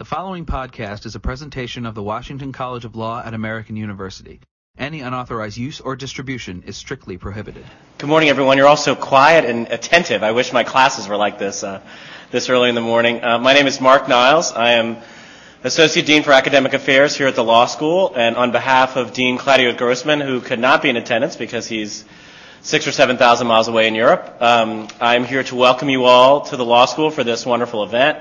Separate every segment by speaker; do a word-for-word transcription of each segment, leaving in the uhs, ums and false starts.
Speaker 1: The following podcast is a presentation of the Washington College of Law at American University. Any unauthorized use or distribution is strictly prohibited.
Speaker 2: Good morning, everyone. You're all so quiet and attentive. I wish my classes were like this uh, this early in the morning. Uh, my name is Mark Niles. I am Associate Dean for Academic Affairs here at the Law School, and on behalf of Dean Claudio Grossman, who could not be in attendance because he's six or seven thousand miles away in Europe, um, I'm here to welcome you all to the Law School for this wonderful event.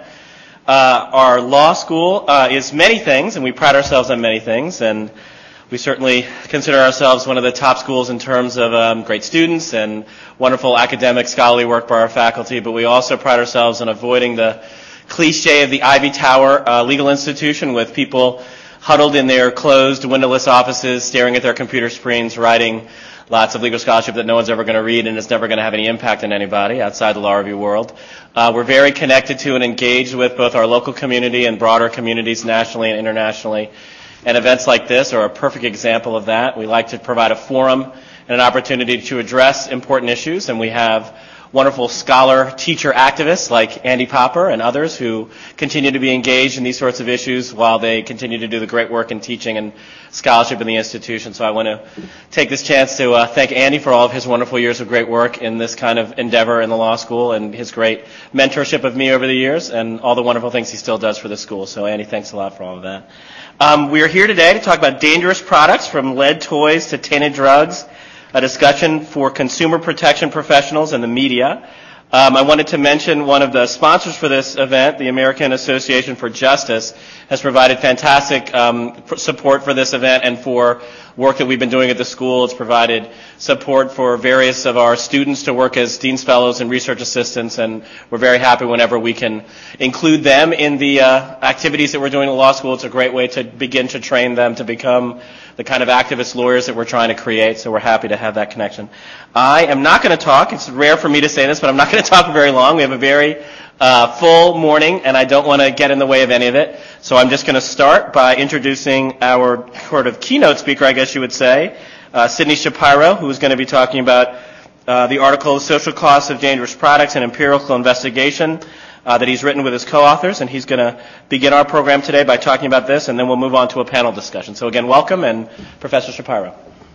Speaker 2: Uh, our law school uh, is many things, and we pride ourselves on many things, and we certainly consider ourselves one of the top schools in terms of um, great students and wonderful academic scholarly work by our faculty, but we also pride ourselves on avoiding the cliche of the Ivy Tower uh, legal institution with people huddled in their closed, windowless offices, staring at their computer screens, writing lots of legal scholarship that no one's ever going to read and is never going to have any impact on anybody outside the law review world. Uh, we're very connected to and engaged with both our local community and broader communities nationally and internationally. And events like this are a perfect example of that. We like to provide a forum and an opportunity to address important issues, and we have wonderful scholar, teacher, activists like Andy Popper and others who continue to be engaged in these sorts of issues while they continue to do the great work in teaching and scholarship in the institution. So I want to take this chance to uh, thank Andy for all of his wonderful years of great work in this kind of endeavor in the law school and his great mentorship of me over the years and all the wonderful things he still does for the school. So Andy, thanks a lot for all of that. Um, we are here today to talk about dangerous products, from lead toys to tainted drugs, a discussion for consumer protection professionals and the media. Um, I wanted to mention one of the sponsors for this event, the American Association for Justice, has provided fantastic um, support for this event and for work that we've been doing at the school. It's provided support for various of our students to work as Dean's Fellows and research assistants, and we're very happy whenever we can include them in the uh, activities that we're doing at law school. It's a great way to begin to train them to become the kind of activist lawyers that we're trying to create, so we're happy to have that connection. I am not going to talk. It's rare for me to say this, but I'm not going to talk very long. We have a very uh, full morning, and I don't want to get in the way of any of it. So I'm just going to start by introducing our sort of keynote speaker, I guess you would say, uh, Sidney Shapiro, who is going to be talking about uh, the article Social Costs of Dangerous Products, an Empirical Investigation, Uh, that he's written with his co-authors, and he's going to begin our program today by talking about this, and then we'll move on to a panel discussion. So again, welcome, and Professor Shapiro.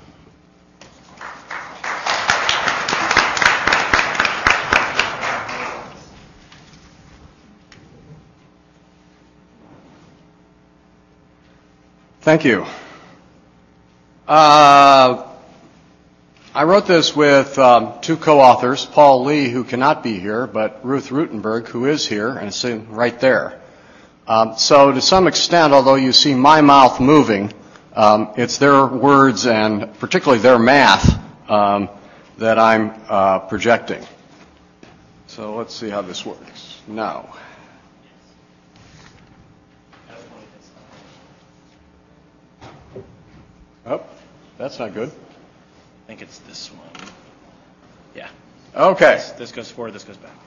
Speaker 3: Thank you. Uh, I wrote this with um, two co-authors, Paul Lee, who cannot be here, but Ruth Rutenberg, who is here, and it's right there. Um, so to some extent, although you see my mouth moving, um, it's their words and particularly their math um, that I'm uh, projecting. So let's see how this works. Now. Oh, that's not good.
Speaker 2: I think it's this one. Yeah.
Speaker 3: Okay.
Speaker 2: This, this goes forward, this goes back.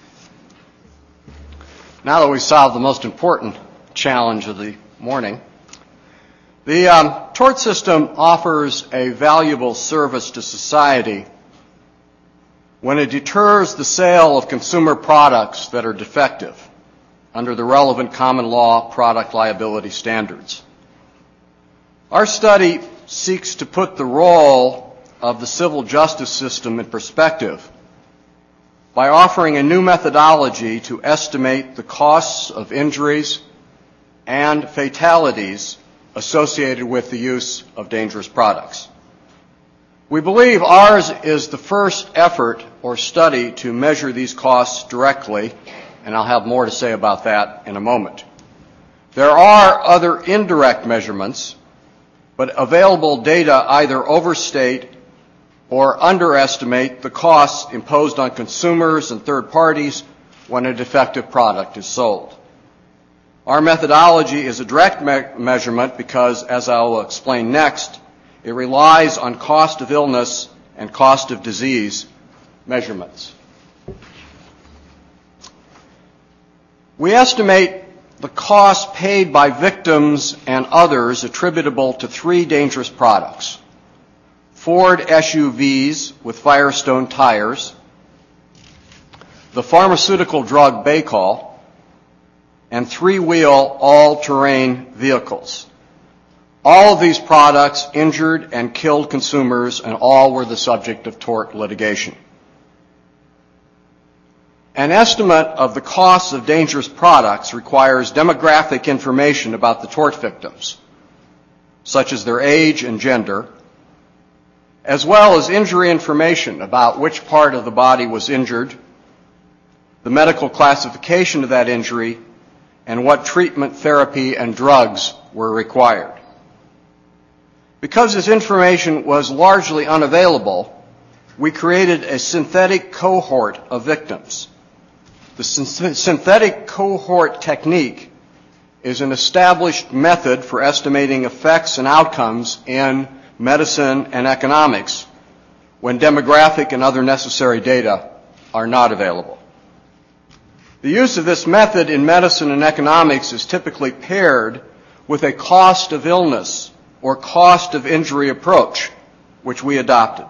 Speaker 3: Now that we've solved the most important challenge of the morning, the um, tort system offers a valuable service to society when it deters the sale of consumer products that are defective under the relevant common law product liability standards. Our study seeks to put the role of the civil justice system in perspective by offering a new methodology to estimate the costs of injuries and fatalities associated with the use of dangerous products. We believe ours is the first effort or study to measure these costs directly, and I'll have more to say about that in a moment. There are other indirect measurements, but available data either overstate or underestimate the costs imposed on consumers and third parties when a defective product is sold. Our methodology is a direct me- measurement because, as I will explain next, it relies on cost of illness and cost of disease measurements. We estimate the costs paid by victims and others attributable to three dangerous products: Ford S U Vs with Firestone tires, the pharmaceutical drug Baycol, and three-wheel all-terrain vehicles. All of these products injured and killed consumers, and all were the subject of tort litigation. An estimate of the costs of dangerous products requires demographic information about the tort victims, such as their age and gender, as well as injury information about which part of the body was injured, the medical classification of that injury, and what treatment, therapy, and drugs were required. Because this information was largely unavailable, we created a synthetic cohort of victims. The synthetic cohort technique is an established method for estimating effects and outcomes in medicine and economics when demographic and other necessary data are not available. The use of this method in medicine and economics is typically paired with a cost of illness or cost of injury approach, which we adopted.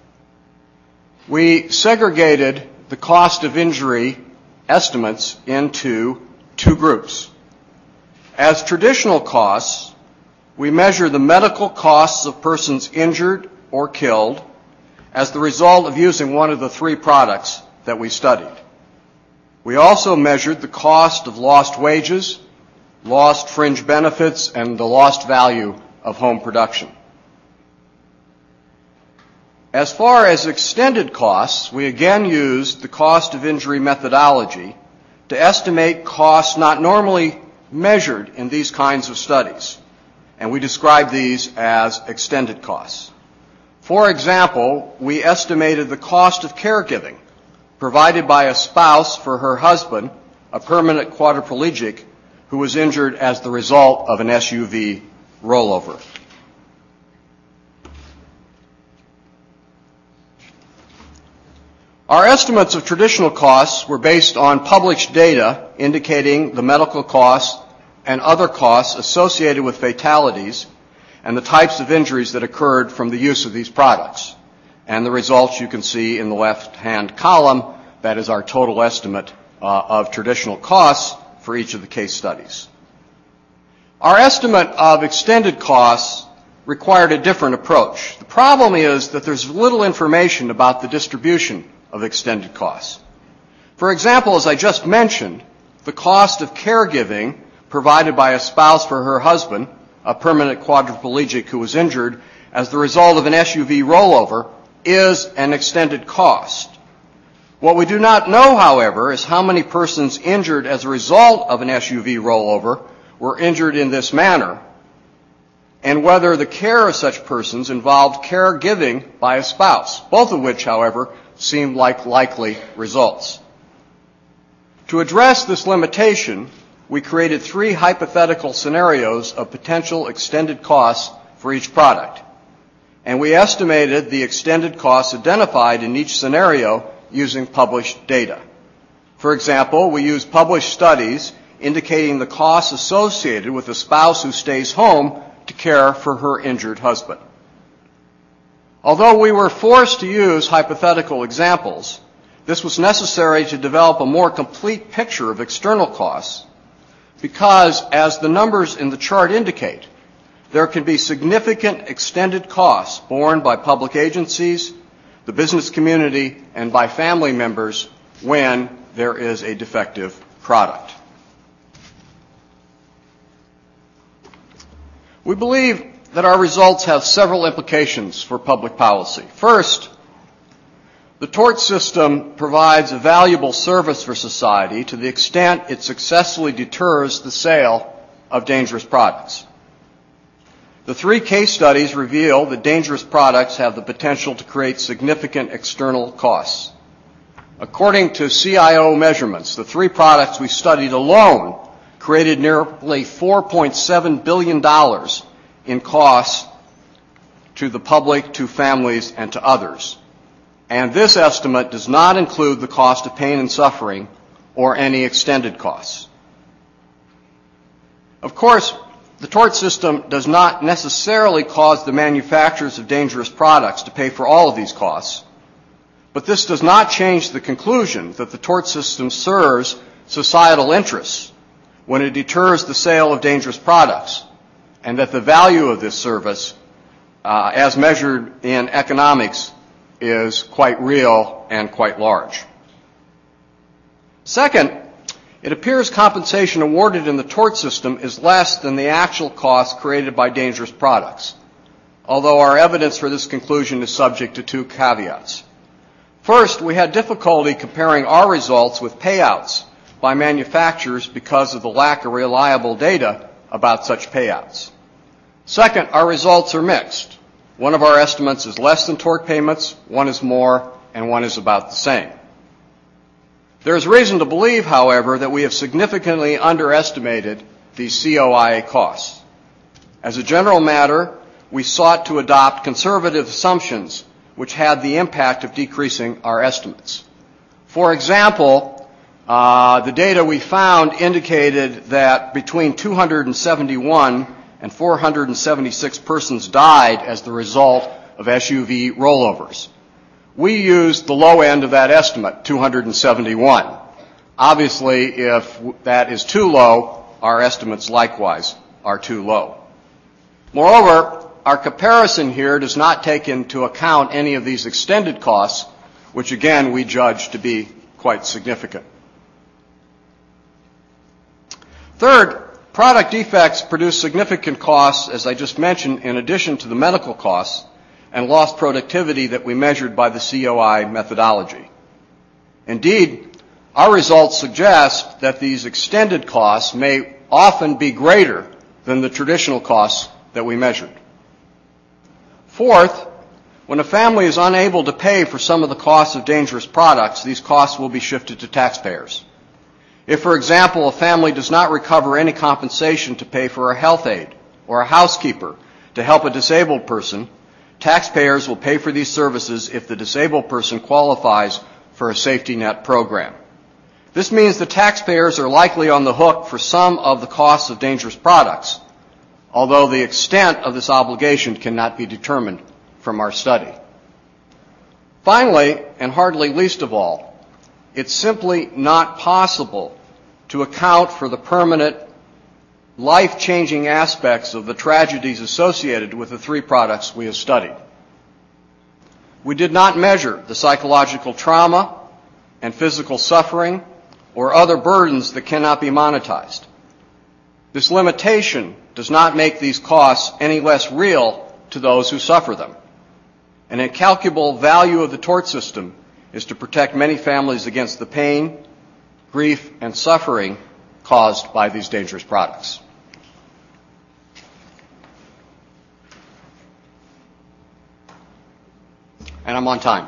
Speaker 3: We segregated the cost of injury estimates into two groups. As traditional costs, we measure the medical costs of persons injured or killed as the result of using one of the three products that we studied. We also measured the cost of lost wages, lost fringe benefits, and the lost value of home production. As far as extended costs, we again used the cost of injury methodology to estimate costs not normally measured in these kinds of studies, and we describe these as extended costs. For example, we estimated the cost of caregiving provided by a spouse for her husband, a permanent quadriplegic, who was injured as the result of an S U V rollover. Our estimates of traditional costs were based on published data indicating the medical costs and other costs associated with fatalities and the types of injuries that occurred from the use of these products. And the results you can see in the left-hand column. That is our total estimate uh, of traditional costs for each of the case studies. Our estimate of extended costs required a different approach. The problem is that there's little information about the distribution of extended costs. For example, as I just mentioned, the cost of caregiving provided by a spouse for her husband, a permanent quadriplegic who was injured as the result of an S U V rollover, is an extended cost. What we do not know, however, is how many persons injured as a result of an S U V rollover were injured in this manner, and whether the care of such persons involved caregiving by a spouse, both of which, however, seem like likely results. To address this limitation, we created three hypothetical scenarios of potential extended costs for each product, and we estimated the extended costs identified in each scenario using published data. For example, we used published studies indicating the costs associated with a spouse who stays home to care for her injured husband. Although we were forced to use hypothetical examples, this was necessary to develop a more complete picture of external costs because, as the numbers in the chart indicate, there can be significant extended costs borne by public agencies, the business community, and by family members when there is a defective product. We believe that our results have several implications for public policy. First, the tort system provides a valuable service for society to the extent it successfully deters the sale of dangerous products. The three case studies reveal that dangerous products have the potential to create significant external costs. According to C I O measurements, the three products we studied alone created nearly four point seven billion dollars in costs to the public, to families, and to others. And this estimate does not include the cost of pain and suffering or any extended costs. Of course, the tort system does not necessarily cause the manufacturers of dangerous products to pay for all of these costs, but this does not change the conclusion that the tort system serves societal interests when it deters the sale of dangerous products, and that the value of this service, uh, as measured in economics, is quite real and quite large. Second, it appears compensation awarded in the tort system is less than the actual cost created by dangerous products, although our evidence for this conclusion is subject to two caveats. First, we had difficulty comparing our results with payouts by manufacturers because of the lack of reliable data about such payouts. Second, our results are mixed. One of our estimates is less than tort payments, one is more, and one is about the same. There is reason to believe, however, that we have significantly underestimated these C O I A costs. As a general matter, we sought to adopt conservative assumptions which had the impact of decreasing our estimates. For example, uh, the data we found indicated that between two hundred seventy-one and four hundred seventy-six persons died as the result of S U V rollovers. We used the low end of that estimate, two hundred seventy-one. Obviously, if that is too low, our estimates likewise are too low. Moreover, our comparison here does not take into account any of these extended costs, which again we judge to be quite significant. Third, product defects produce significant costs, as I just mentioned, in addition to the medical costs and lost productivity that we measured by the C O I methodology. Indeed, our results suggest that these extended costs may often be greater than the traditional costs that we measured. Fourth, when a family is unable to pay for some of the costs of dangerous products, these costs will be shifted to taxpayers. If, for example, a family does not recover any compensation to pay for a health aide or a housekeeper to help a disabled person, taxpayers will pay for these services if the disabled person qualifies for a safety net program. This means the taxpayers are likely on the hook for some of the costs of dangerous products, although the extent of this obligation cannot be determined from our study. Finally, and hardly least of all, it's simply not possible to account for the permanent, life-changing aspects of the tragedies associated with the three products we have studied. We did not measure the psychological trauma and physical suffering or other burdens that cannot be monetized. This limitation does not make these costs any less real to those who suffer them. An incalculable value of the tort system is to protect many families against the pain, grief, and suffering caused by these dangerous products. And I'm on time.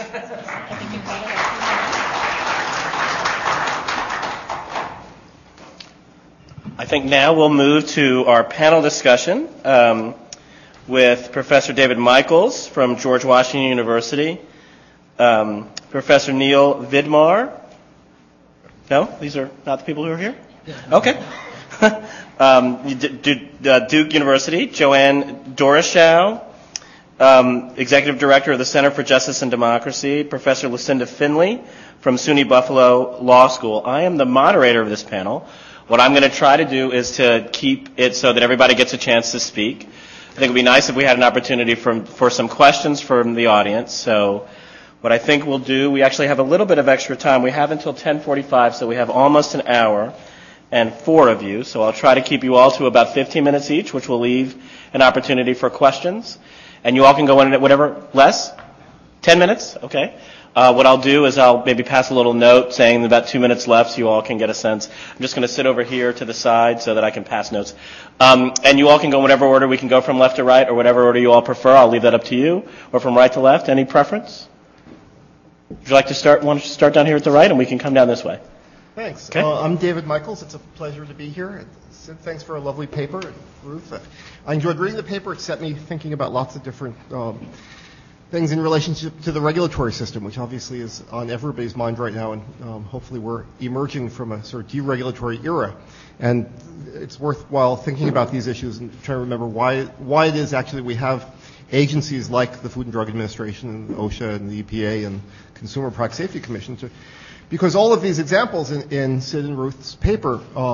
Speaker 2: I think now we'll move to our panel discussion um, with Professor David Michaels from George Washington University, um, Professor Neil Vidmar. No, these are not the people who are here? Okay. um, Duke University, Joanne Doroshow, um, Executive Director of the Center for Justice and Democracy, Professor Lucinda Finley from SUNY Buffalo Law School. I am the moderator of this panel. What I'm going to try to do is to keep it so that everybody gets a chance to speak. I think it would be nice if we had an opportunity for, for some questions from the audience. So what I think we'll do, we actually have a little bit of extra time. We have until ten forty-five, so we have almost an hour and four of you. So I'll try to keep you all to about fifteen minutes each, which will leave an opportunity for questions. And you all can go in at whatever, less? ten minutes? Okay. Uh, what I'll do is I'll maybe pass a little note saying about two minutes left so you all can get a sense. I'm just going to sit over here to the side so that I can pass notes. Um, and you all can go in whatever order. We can go from left to right or whatever order you all prefer. I'll leave that up to you. Or from right to left. Any preference? Would you like to start? Want to start down here at the right and we can come down this way?
Speaker 4: Thanks.
Speaker 2: Okay.
Speaker 4: Uh, I'm David Michaels. It's a pleasure to be here. Thanks for a lovely paper, Ruth. I enjoyed reading the paper. It set me thinking about lots of different um, things in relationship to the regulatory system, which obviously is on everybody's mind right now, and um, hopefully we're emerging from a sort of deregulatory era. And it's worthwhile thinking about these issues and trying to remember why why it is actually we have agencies like the Food and Drug Administration and OSHA and the E P A and Consumer Product Safety Commission, to, because all of these examples in, in Sid and Ruth's paper um,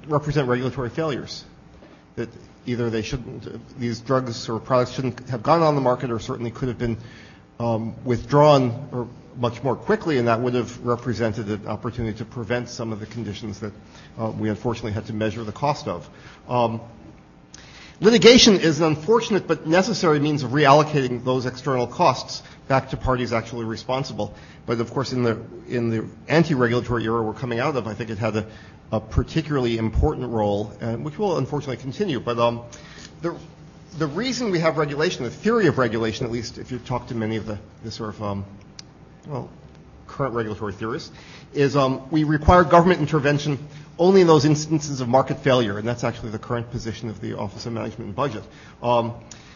Speaker 4: represent regulatory failures. That either they shouldn't, these drugs or products shouldn't have gone on the market, or certainly could have been um, withdrawn or much more quickly, and that would have represented an opportunity to prevent some of the conditions that uh, we unfortunately had to measure the cost of. Um, litigation is an unfortunate but necessary means of reallocating those external costs back to parties actually responsible. But of course, in the in the anti-regulatory era we're coming out of, I think it had a, a particularly important role, uh, which will unfortunately continue. But um, the the reason we have regulation, the theory of regulation, at least if you talk to many of the, the sort of um, well, current regulatory theorists, is um, we require government intervention only in those instances of market failure, and that's actually the current position of the Office of Management and Budget. Um,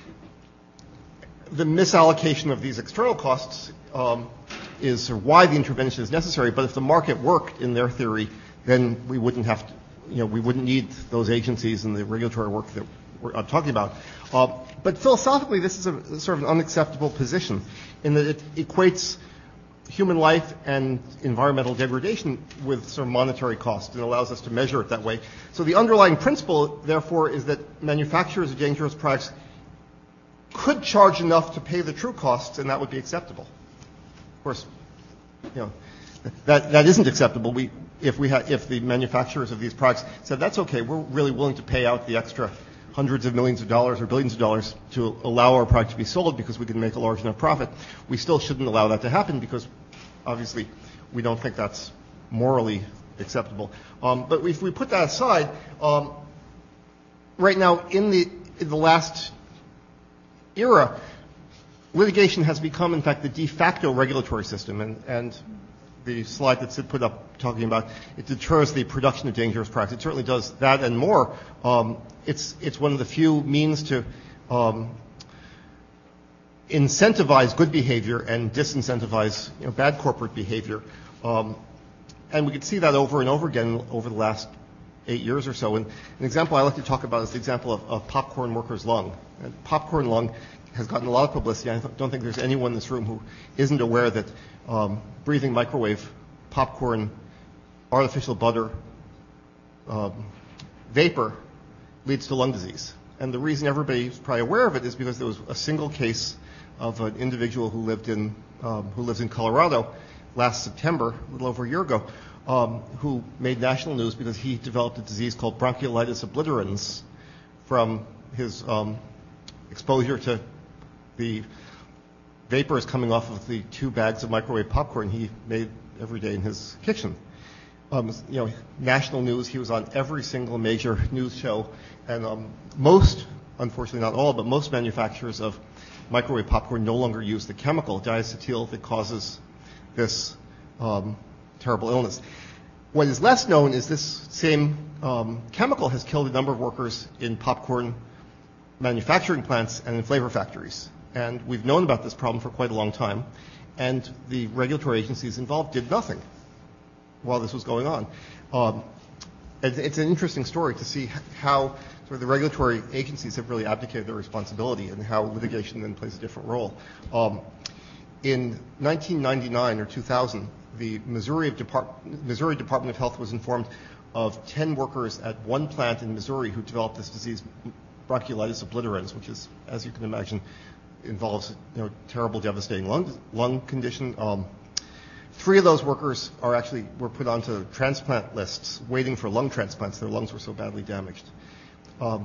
Speaker 4: the misallocation of these external costs um, is why the intervention is necessary, but if the market worked in their theory, then we wouldn't have to, you know, we wouldn't need those agencies and the regulatory work that we're uh, talking about. Uh, but philosophically, this is a sort of an unacceptable position in that it equates human life and environmental degradation with sort of monetary cost, and allows us to measure it that way. So the underlying principle, therefore, is that manufacturers of dangerous products could charge enough to pay the true costs, and that would be acceptable. Of course, you know, that that isn't acceptable. We, if we ha- if the manufacturers of these products said that's okay, we're really willing to pay out the extra hundreds of millions of dollars or billions of dollars to allow our product to be sold because we can make a large enough profit, we still shouldn't allow that to happen because obviously we don't think that's morally acceptable. Um, but if we put that aside, um, right now in the in the last era, litigation has become, in fact, the de facto regulatory system, and, and the slide that Sid put up talking about it deters the production of dangerous products. It certainly does that and more. Um, it's it's one of the few means to um, incentivize good behavior and disincentivize you know, bad corporate behavior. Um, and we could see that over and over again over the last eight years or so. And an example I like to talk about is the example of, of popcorn worker's lung. And popcorn lung has gotten a lot of publicity. I don't think there's anyone in this room who isn't aware that um, breathing microwave popcorn, artificial butter, um, vapor leads to lung disease. And the reason everybody's probably aware of it is because there was a single case of an individual who lived in um, who lives in Colorado last September, a little over a year ago, um, who made national news because he developed a disease called bronchiolitis obliterans from his um, exposure to the vapors coming off of the two bags of microwave popcorn he made every day in his kitchen. Um, you know, national news. He was on every single major news show, and um, most, unfortunately not all, but most manufacturers of microwave popcorn no longer use the chemical diacetyl that causes this um, terrible illness. What is less known is this same um, chemical has killed a number of workers in popcorn manufacturing plants and in flavor factories. And we've known about this problem for quite a long time, and the regulatory agencies involved did nothing while this was going on. Um, it, it's an interesting story to see how sort of the regulatory agencies have really abdicated their responsibility and how litigation then plays a different role. Um, in nineteen ninety-nine or two thousand, the Missouri, Depart- Missouri Department of Health was informed of ten workers at one plant in Missouri who developed this disease, bronchiolitis obliterans, which is, as you can imagine, involves you know terrible, devastating lung lung condition. Um, three of those workers are actually were put onto transplant lists, waiting for lung transplants. Their lungs were so badly damaged. Um,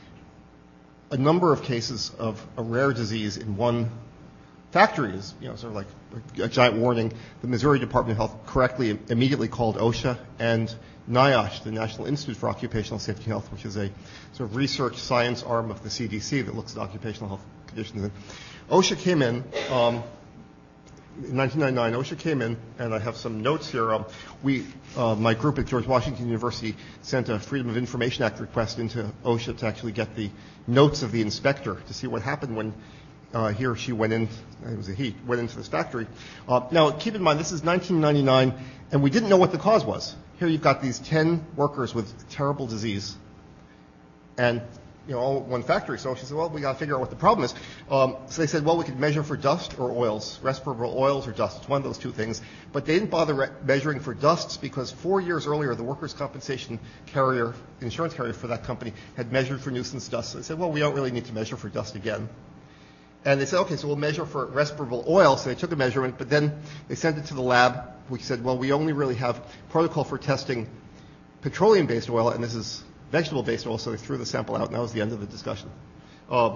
Speaker 4: a number of cases of a rare disease in one factory is you know sort of like a, a giant warning. The Missouri Department of Health correctly immediately called OSHA and NIOSH, the National Institute for Occupational Safety and Health, which is a sort of research science arm of the C D C that looks at occupational health conditions. And OSHA came in um, in nineteen ninety-nine. OSHA came in, and I have some notes here. Um, we, uh, my group at George Washington University, sent a Freedom of Information Act request into OSHA to actually get the notes of the inspector to see what happened when uh, he or she went in. It was a he went into this factory. Uh, now, keep in mind, this is nineteen ninety-nine, and we didn't know what the cause was. Here you've got these ten workers with terrible disease, and you know, all one factory. So she said, well, we got to figure out what the problem is. Um, so they said, well, we could measure for dust or oils, respirable oils or dust. It's one of those two things. But they didn't bother re- measuring for dusts because four years earlier, the workers' compensation carrier, the insurance carrier for that company, had measured for nuisance dust. So they said, well, we don't really need to measure for dust again. And they said, okay, so we'll measure for respirable oil. So they took a measurement, but then they sent it to the lab, which said, well, we only really have protocol for testing petroleum-based oil, and this is vegetable-based oil, so they threw the sample out, and that was the end of the discussion. Um,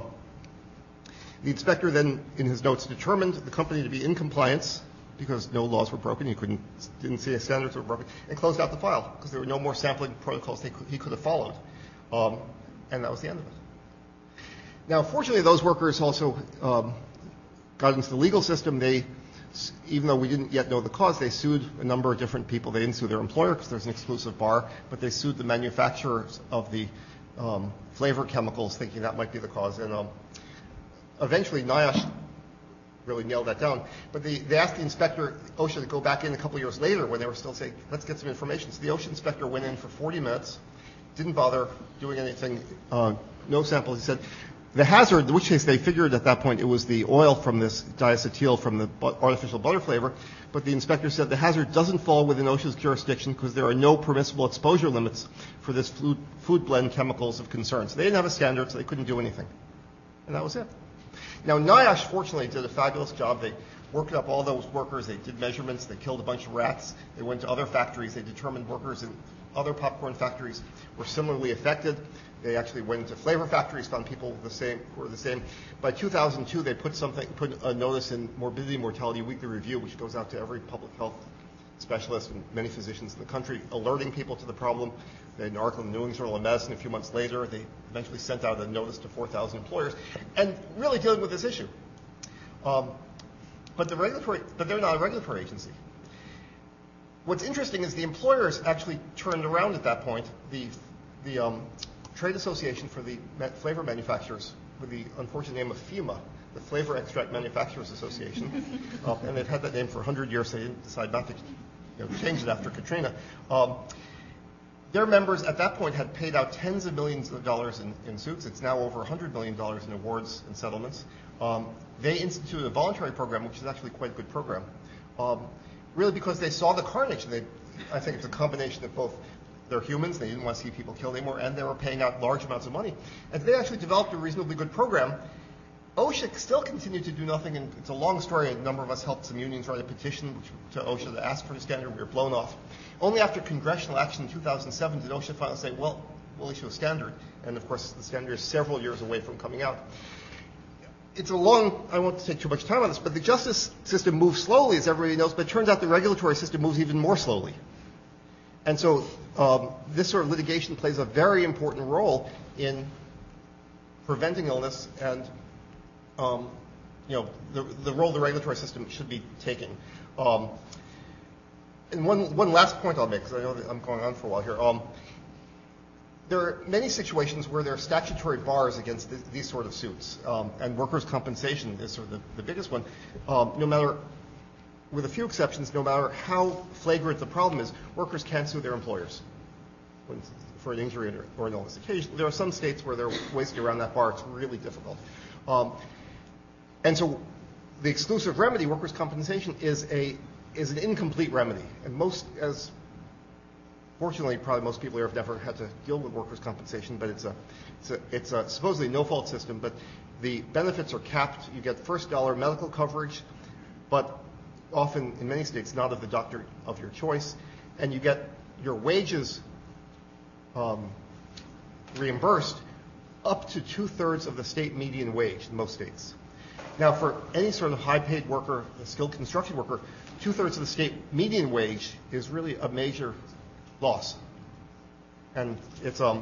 Speaker 4: the inspector then, in his notes, determined the company to be in compliance because no laws were broken, he couldn't, didn't see any standards were broken, and closed out the file because there were no more sampling protocols they could, he could have followed. Um, and that was the end of it. Now, fortunately, those workers also um, got into the legal system. They, even though we didn't yet know the cause, they sued a number of different people. They didn't sue their employer because there's an exclusive bar, but they sued the manufacturers of the um, flavor chemicals, thinking that might be the cause. And um, eventually, NIOSH really nailed that down. But they, they asked the inspector, OSHA, to go back in a couple years later when they were still saying, let's get some information. So the OSHA inspector went in for forty minutes, didn't bother doing anything, uh, no samples. He said, the hazard, in which case they figured at that point it was the oil from this diacetyl from the bu- artificial butter flavor, but the inspector said the hazard doesn't fall within OSHA's jurisdiction because there are no permissible exposure limits for this food, food blend chemicals of concern. So they didn't have a standard, so they couldn't do anything. And that was it. Now, NIOSH, fortunately, did a fabulous job. They worked up all those workers. They did measurements. They killed a bunch of rats. They went to other factories. They determined workers in other popcorn factories were similarly affected. They actually went into flavor factories, found people the same who were the same. By two thousand two, they put something, put a notice in Morbidity and Mortality Weekly Review, which goes out to every public health specialist and many physicians in the country, alerting people to the problem. They had an article in the New England Journal of Medicine a few months later. They eventually sent out a notice to four thousand employers, and really dealing with this issue. Um, but the regulatory, but they're not a regulatory agency. What's interesting is the employers actually turned around at that point. The the um, Trade Association for the Flavor Manufacturers, with the unfortunate name of FEMA, the Flavor Extract Manufacturers Association, uh, and they've had that name for one hundred years. So they didn't decide not to, you know, change it after Katrina. Um, their members at that point had paid out tens of millions of dollars in, in suits. It's now over one hundred million dollars in awards and settlements. Um, they instituted a voluntary program, which is actually quite a good program, um, really because they saw the carnage. And they, I think it's a combination of both. They're humans. They didn't want to see people killed anymore, and they were paying out large amounts of money. And they actually developed a reasonably good program. OSHA still continued to do nothing, and it's a long story. A number of us helped some unions write a petition to OSHA to ask for a standard. We were blown off. Only after congressional action in two thousand seven did OSHA finally say, well, we'll issue a standard. And, of course, the standard is several years away from coming out. It's a long, I won't take too much time on this, but the justice system moves slowly, as everybody knows, but it turns out the regulatory system moves even more slowly. And so um, this sort of litigation plays a very important role in preventing illness and, um, you know, the, the role the regulatory system should be taking. Um, and one, one last point I'll make, because I know that I'm going on for a while here. Um, there are many situations where there are statutory bars against th- these sort of suits, um, and workers' compensation is sort of the, the biggest one. Um, no matter with a few exceptions, no matter how flagrant the problem is, workers can't sue their employers when, for an injury or, or an illness. Occasionally, there are some states where there are ways to get around that bar. It's really difficult. Um, and so the exclusive remedy, workers' compensation, is a is an incomplete remedy. And most, as fortunately, probably most people here have never had to deal with workers' compensation, but it's a it's a, it's a supposedly no-fault system, but the benefits are capped. You get first dollar medical coverage, but often in many states not of the doctor of your choice, and you get your wages um, reimbursed up to two-thirds of the state median wage in most states. Now, for any sort of high-paid worker, a skilled construction worker, two-thirds of the state median wage is really a major loss. And it's um,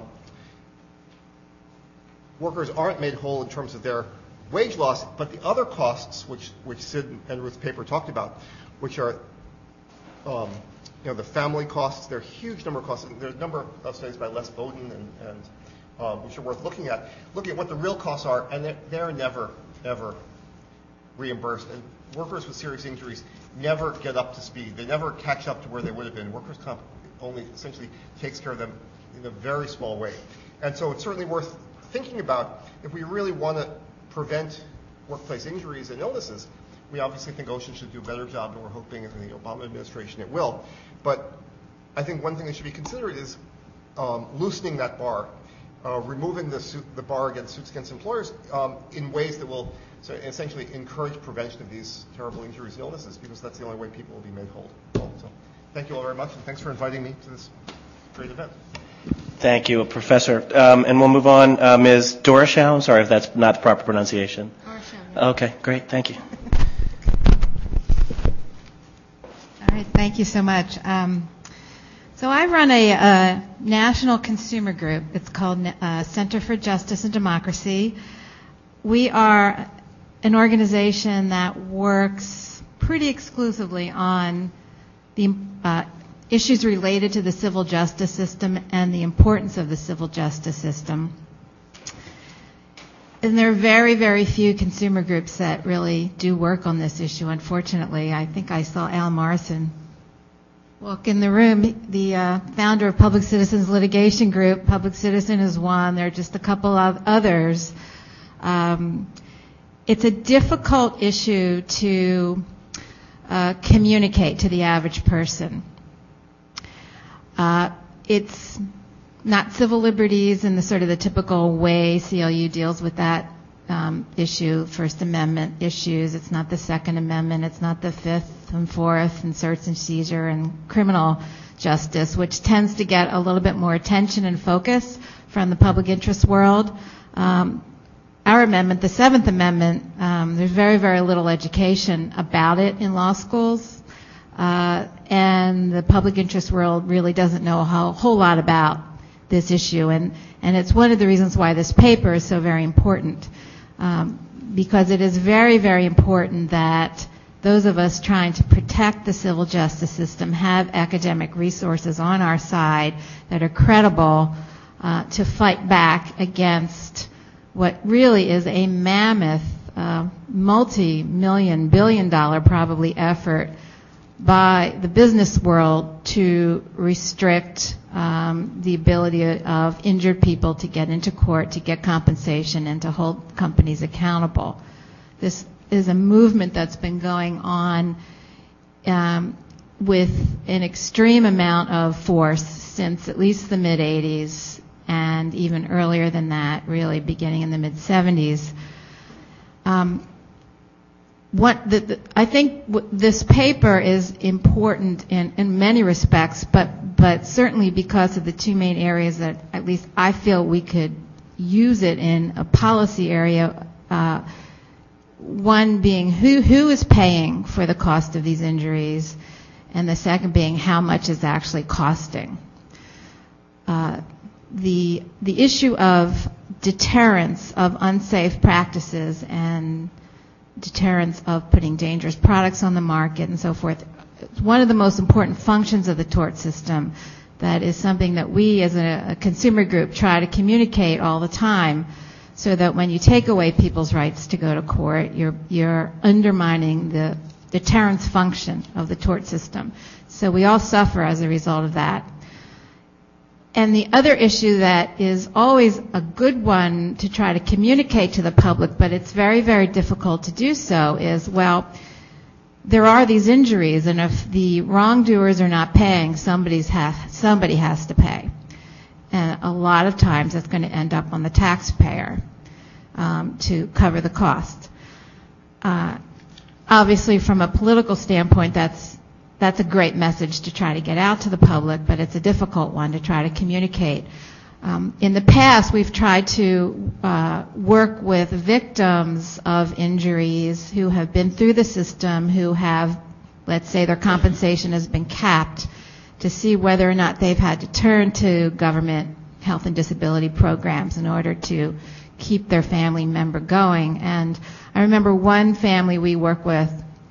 Speaker 4: workers aren't made whole in terms of their wage loss, but the other costs, which which Sid and Ruth's paper talked about, which are um, you know the family costs. There are a huge number of costs. There's a number of studies by Les Bowden and, and uh, which are worth looking at, looking at what the real costs are, and they're, they're never ever reimbursed. And workers with serious injuries never get up to speed. They never catch up to where they would have been. Workers' comp only essentially takes care of them in a very small way. And so it's certainly worth thinking about if we really want to prevent workplace injuries and illnesses, we obviously think OSHA should do a better job, and we're hoping in the Obama administration it will. But I think one thing that should be considered is um, loosening that bar, uh, removing the, suit, the bar against suits against employers um, in ways that will so essentially encourage prevention of these terrible injuries and illnesses, because that's the only way people will be made whole. So thank you all very much, and thanks for inviting me to this great event.
Speaker 2: Thank you, Professor. Um, and we'll move on. Uh, Miz Doroshow, sorry if that's not the proper pronunciation.
Speaker 5: Doroshow.
Speaker 2: Okay, great. Thank you.
Speaker 5: All right, thank you so much. Um, so I run a, a national consumer group. It's called uh, Center for Justice and Democracy. We are an organization that works pretty exclusively on the uh, issues related to the civil justice system and the importance of the civil justice system. And there are very, very few consumer groups that really do work on this issue, unfortunately. I think I saw Al Morrison walk in the room, the uh, founder of Public Citizens Litigation Group. Public Citizen is one. There are just a couple of others. Um, it's a difficult issue to uh, communicate to the average person. Uh, it's not civil liberties in the sort of the typical way C L U deals with that um, issue, First Amendment issues. It's not the Second Amendment. It's not the Fifth and Fourth and search and seizure and criminal justice, which tends to get a little bit more attention and focus from the public interest world. Um, our amendment, the Seventh Amendment, um, there's very, very little education about it in law schools. Uh, and the public interest world really doesn't know a whole, whole lot about this issue, and, and it's one of the reasons why this paper is so very important, um, because it is very, very important that those of us trying to protect the civil justice system have academic resources on our side that are credible uh, to fight back against what really is a mammoth, uh, multi-million, billion-dollar probably effort by the business world to restrict um, the ability of injured people to get into court, to get compensation, and to hold companies accountable. This is a movement that's been going on um, with an extreme amount of force since at least the mid-eighties, and even earlier than that, really beginning in the mid-seventies. Um, What the, the, I think w- this paper is important in, in many respects, but but certainly because of the two main areas that at least I feel we could use it in a policy area. Uh, one being who who is paying for the cost of these injuries, and the second being how much is actually costing. Uh, the the issue of deterrence of unsafe practices and deterrence of putting dangerous products on the market and so forth. It's one of the most important functions of the tort system. That is something that we as a, a consumer group try to communicate all the time, so that when you take away people's rights to go to court, you're, you're undermining the deterrence function of the tort system. So we all suffer as a result of that. And the other issue that is always a good one to try to communicate to the public, but it's very, very difficult to do so, is, well, there are these injuries, and if the wrongdoers are not paying, somebody's ha- somebody has to pay. And a lot of times it's going to end up on the taxpayer um, to cover the cost. Uh, obviously, from a political standpoint, that's That's a great message to try to get out to the public, but it's a difficult one to try to communicate. Um, in the past, we've tried to uh, work with victims of injuries who have been through the system, who have, let's say, their compensation has been capped, to see whether or not they've had to turn to government health and disability programs in order to keep their family member going. And I remember one family we work with.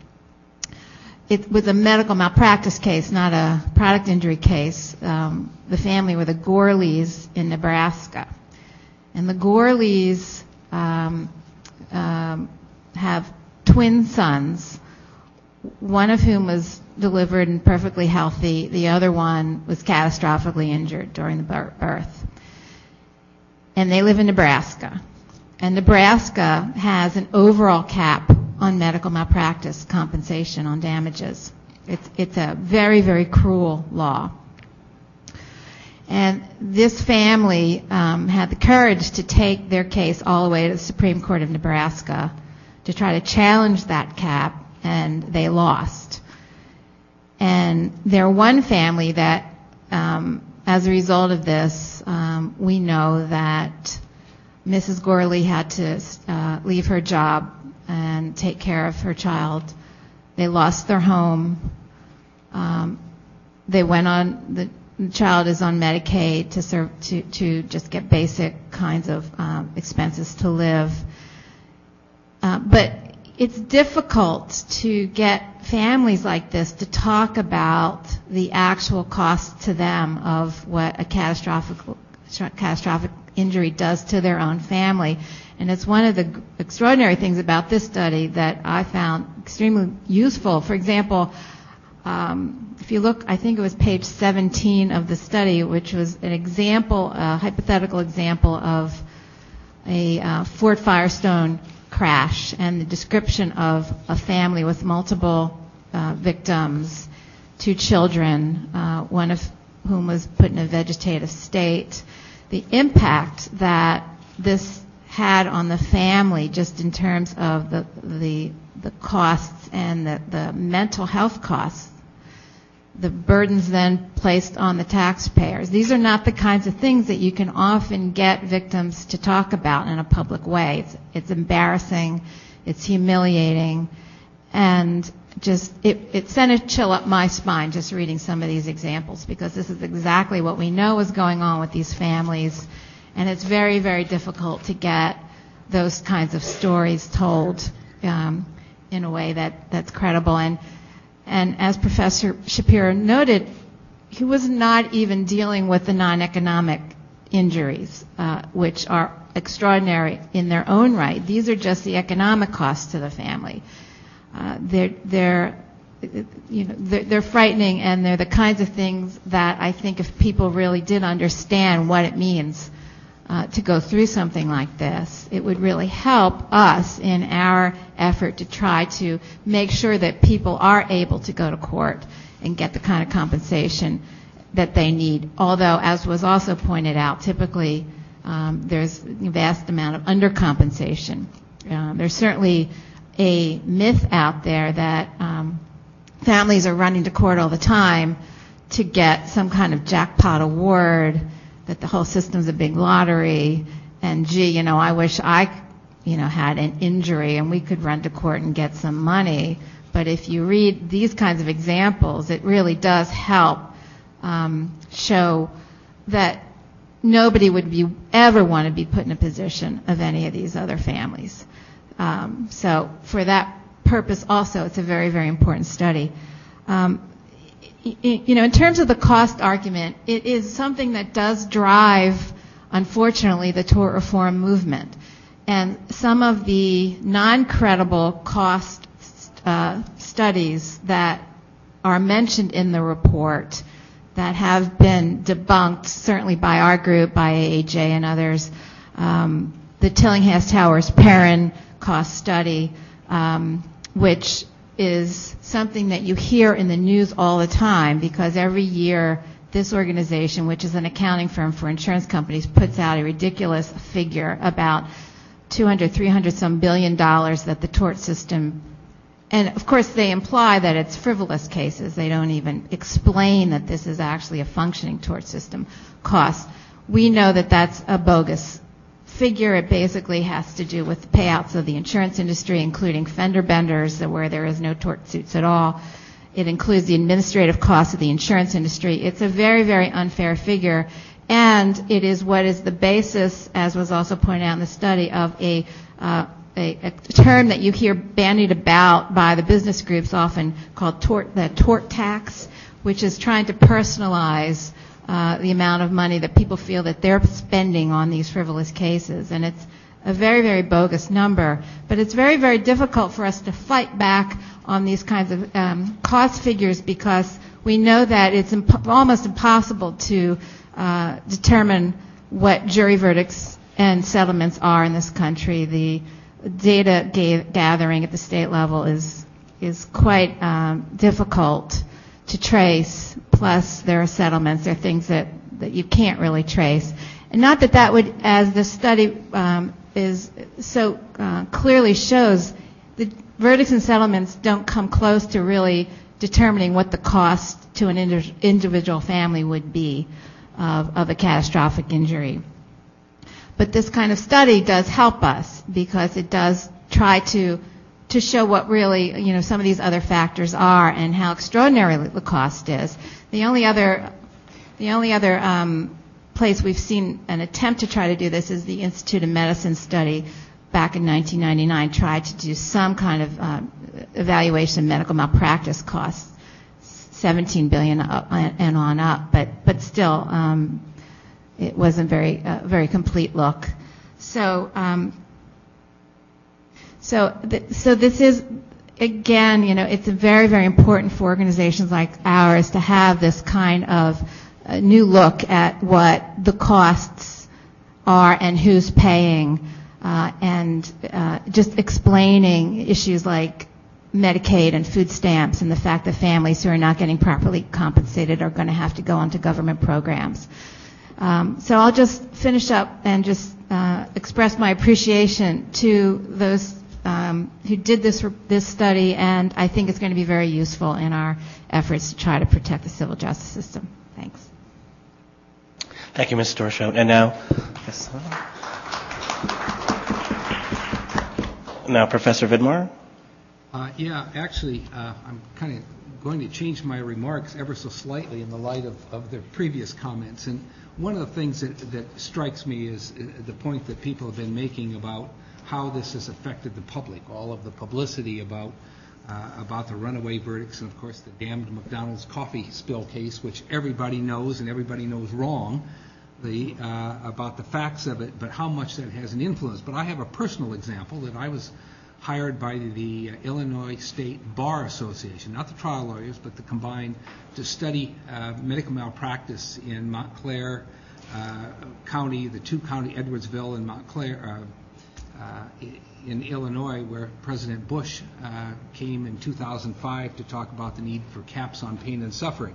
Speaker 5: It was a medical malpractice case, not a product injury case. Um, the family were the Gorleys in Nebraska. And the Gorleys um, um, have twin sons, one of whom was delivered and perfectly healthy. The other one was catastrophically injured during the birth. and they live in Nebraska. And Nebraska has an overall cap on medical malpractice compensation on damages. It's, it's a very, very cruel law. And this family um, had the courage to take their case all the way to the Supreme Court of Nebraska to try to challenge that cap, and they lost. And they're one family that, um, as a result of this, um, we know that Missus Gorley had to uh, leave her job and take care of her child. They lost their home. Um, they went on, the, the child is on Medicaid to serve, to, to just get basic kinds of um, expenses to live. Uh, but it's difficult to get families like this to talk about the actual cost to them of what a catastrophic catastrophic injury does to their own family. And it's one of the extraordinary things about this study that I found extremely useful. For example, um, if you look, I think it was page seventeen of the study, which was an example, a hypothetical example of a uh, Fort Firestone crash and the description of a family with multiple uh, victims, two children, uh, one of whom was put in a vegetative state. The impact that this had on the family, just in terms of the the, the costs and the, the mental health costs, the burdens then placed on the taxpayers. These are not the kinds of things that you can often get victims to talk about in a public way. It's, it's embarrassing, it's humiliating, and just it, it sent a chill up my spine just reading some of these examples, because this is exactly what we know is going on with these families, and it's very, very difficult to get those kinds of stories told um, in a way that, that's credible. And And as Professor Shapiro noted, he was not even dealing with the non-economic injuries, uh, which are extraordinary in their own right. These are just the economic costs to the family. Uh, they're, they're, you know, they're, they're frightening, and they're the kinds of things that I think if people really did understand what it means uh, to go through something like this, it would really help us in our effort to try to make sure that people are able to go to court and get the kind of compensation that they need. Although, as was also pointed out, typically um, there's a vast amount of undercompensation. Um, there's certainly a myth out there that um, families are running to court all the time to get some kind of jackpot award, that the whole system's a big lottery, and gee, you know, I wish I, you know, had an injury and we could run to court and get some money. But if you read these kinds of examples, it really does help um, show that nobody would be ever want to be put in a position of any of these other families. Um, so for that purpose also, it's a very, very important study. Um, you know, in terms of the cost argument, it is something that does drive, unfortunately, the tort reform movement. And some of the non-credible cost uh, studies that are mentioned in the report that have been debunked, certainly by our group, by A A J and others, um, the Tillinghast-Towers-Perrin cost study, um, which is something that you hear in the news all the time, because every year this organization, which is an accounting firm for insurance companies, puts out a ridiculous figure about two hundred, three hundred some billion dollars that the tort system, and of course they imply that it's frivolous cases. They don't even explain that this is actually a functioning tort system cost. We know that that's a bogus figure. It basically has to do with the payouts of the insurance industry, including fender benders, where there is no tort suits at all. It includes the administrative costs of the insurance industry. It's a very, very unfair figure, and it is what is the basis, as was also pointed out in the study, of a, uh, a, a term that you hear bandied about by the business groups, often called tort, the tort tax, which is trying to personalize Uh, the amount of money that people feel that they're spending on these frivolous cases. And it's a very, very bogus number. But it's very, very difficult for us to fight back on these kinds of um, cost figures, because we know that it's imp- almost impossible to uh, determine what jury verdicts and settlements are in this country. The data ga- gathering at the state level is is quite um, difficult to trace. Plus, there are settlements. There are things that, that you can't really trace. And not that that would, as the study um, is so uh, clearly shows, the verdicts and settlements don't come close to really determining what the cost to an indi- individual family would be of, of a catastrophic injury. But this kind of study does help us because it does try to to show what really, you know, some of these other factors are and how extraordinary the cost is. The only other, the only other um, place we've seen an attempt to try to do this is the Institute of Medicine study back in nineteen ninety-nine tried to do some kind of um, evaluation of medical malpractice costs, seventeen billion dollars and on up, but but still um, it wasn't very uh, very complete look. So. Um, So, th- so this is, again, you know, it's very, very important for organizations like ours to have this kind of uh, new look at what the costs are and who's paying, uh, and uh, just explaining issues like Medicaid and food stamps and the fact that families who are not getting properly compensated are going to have to go onto government programs. Um, so I'll just finish up and just uh, express my appreciation to those Um, who did this this study, and I think it's going to be very useful in our efforts to try to protect the civil justice system. Thanks.
Speaker 2: Thank you, Miz Dorshow. And now, yes. Now, Professor Vidmar.
Speaker 6: Uh, yeah, actually, uh, I'm kind of going to change my remarks ever so slightly in the light of, of the previous comments. And one of the things that, that strikes me is uh, the point that people have been making about how this has affected the public, all of the publicity about uh, about the runaway verdicts, and of course the damned McDonald's coffee spill case, which everybody knows and everybody knows wrong, the uh, about the facts of it, but how much that has an influence. But I have a personal example that I was hired by the uh, Illinois State Bar Association, not the trial lawyers, but the combined, to study uh, medical malpractice in Montclair uh, County, the two county, Edwardsville and Montclair, uh, Uh, in Illinois, where President Bush uh, came in two thousand five to talk about the need for caps on pain and suffering.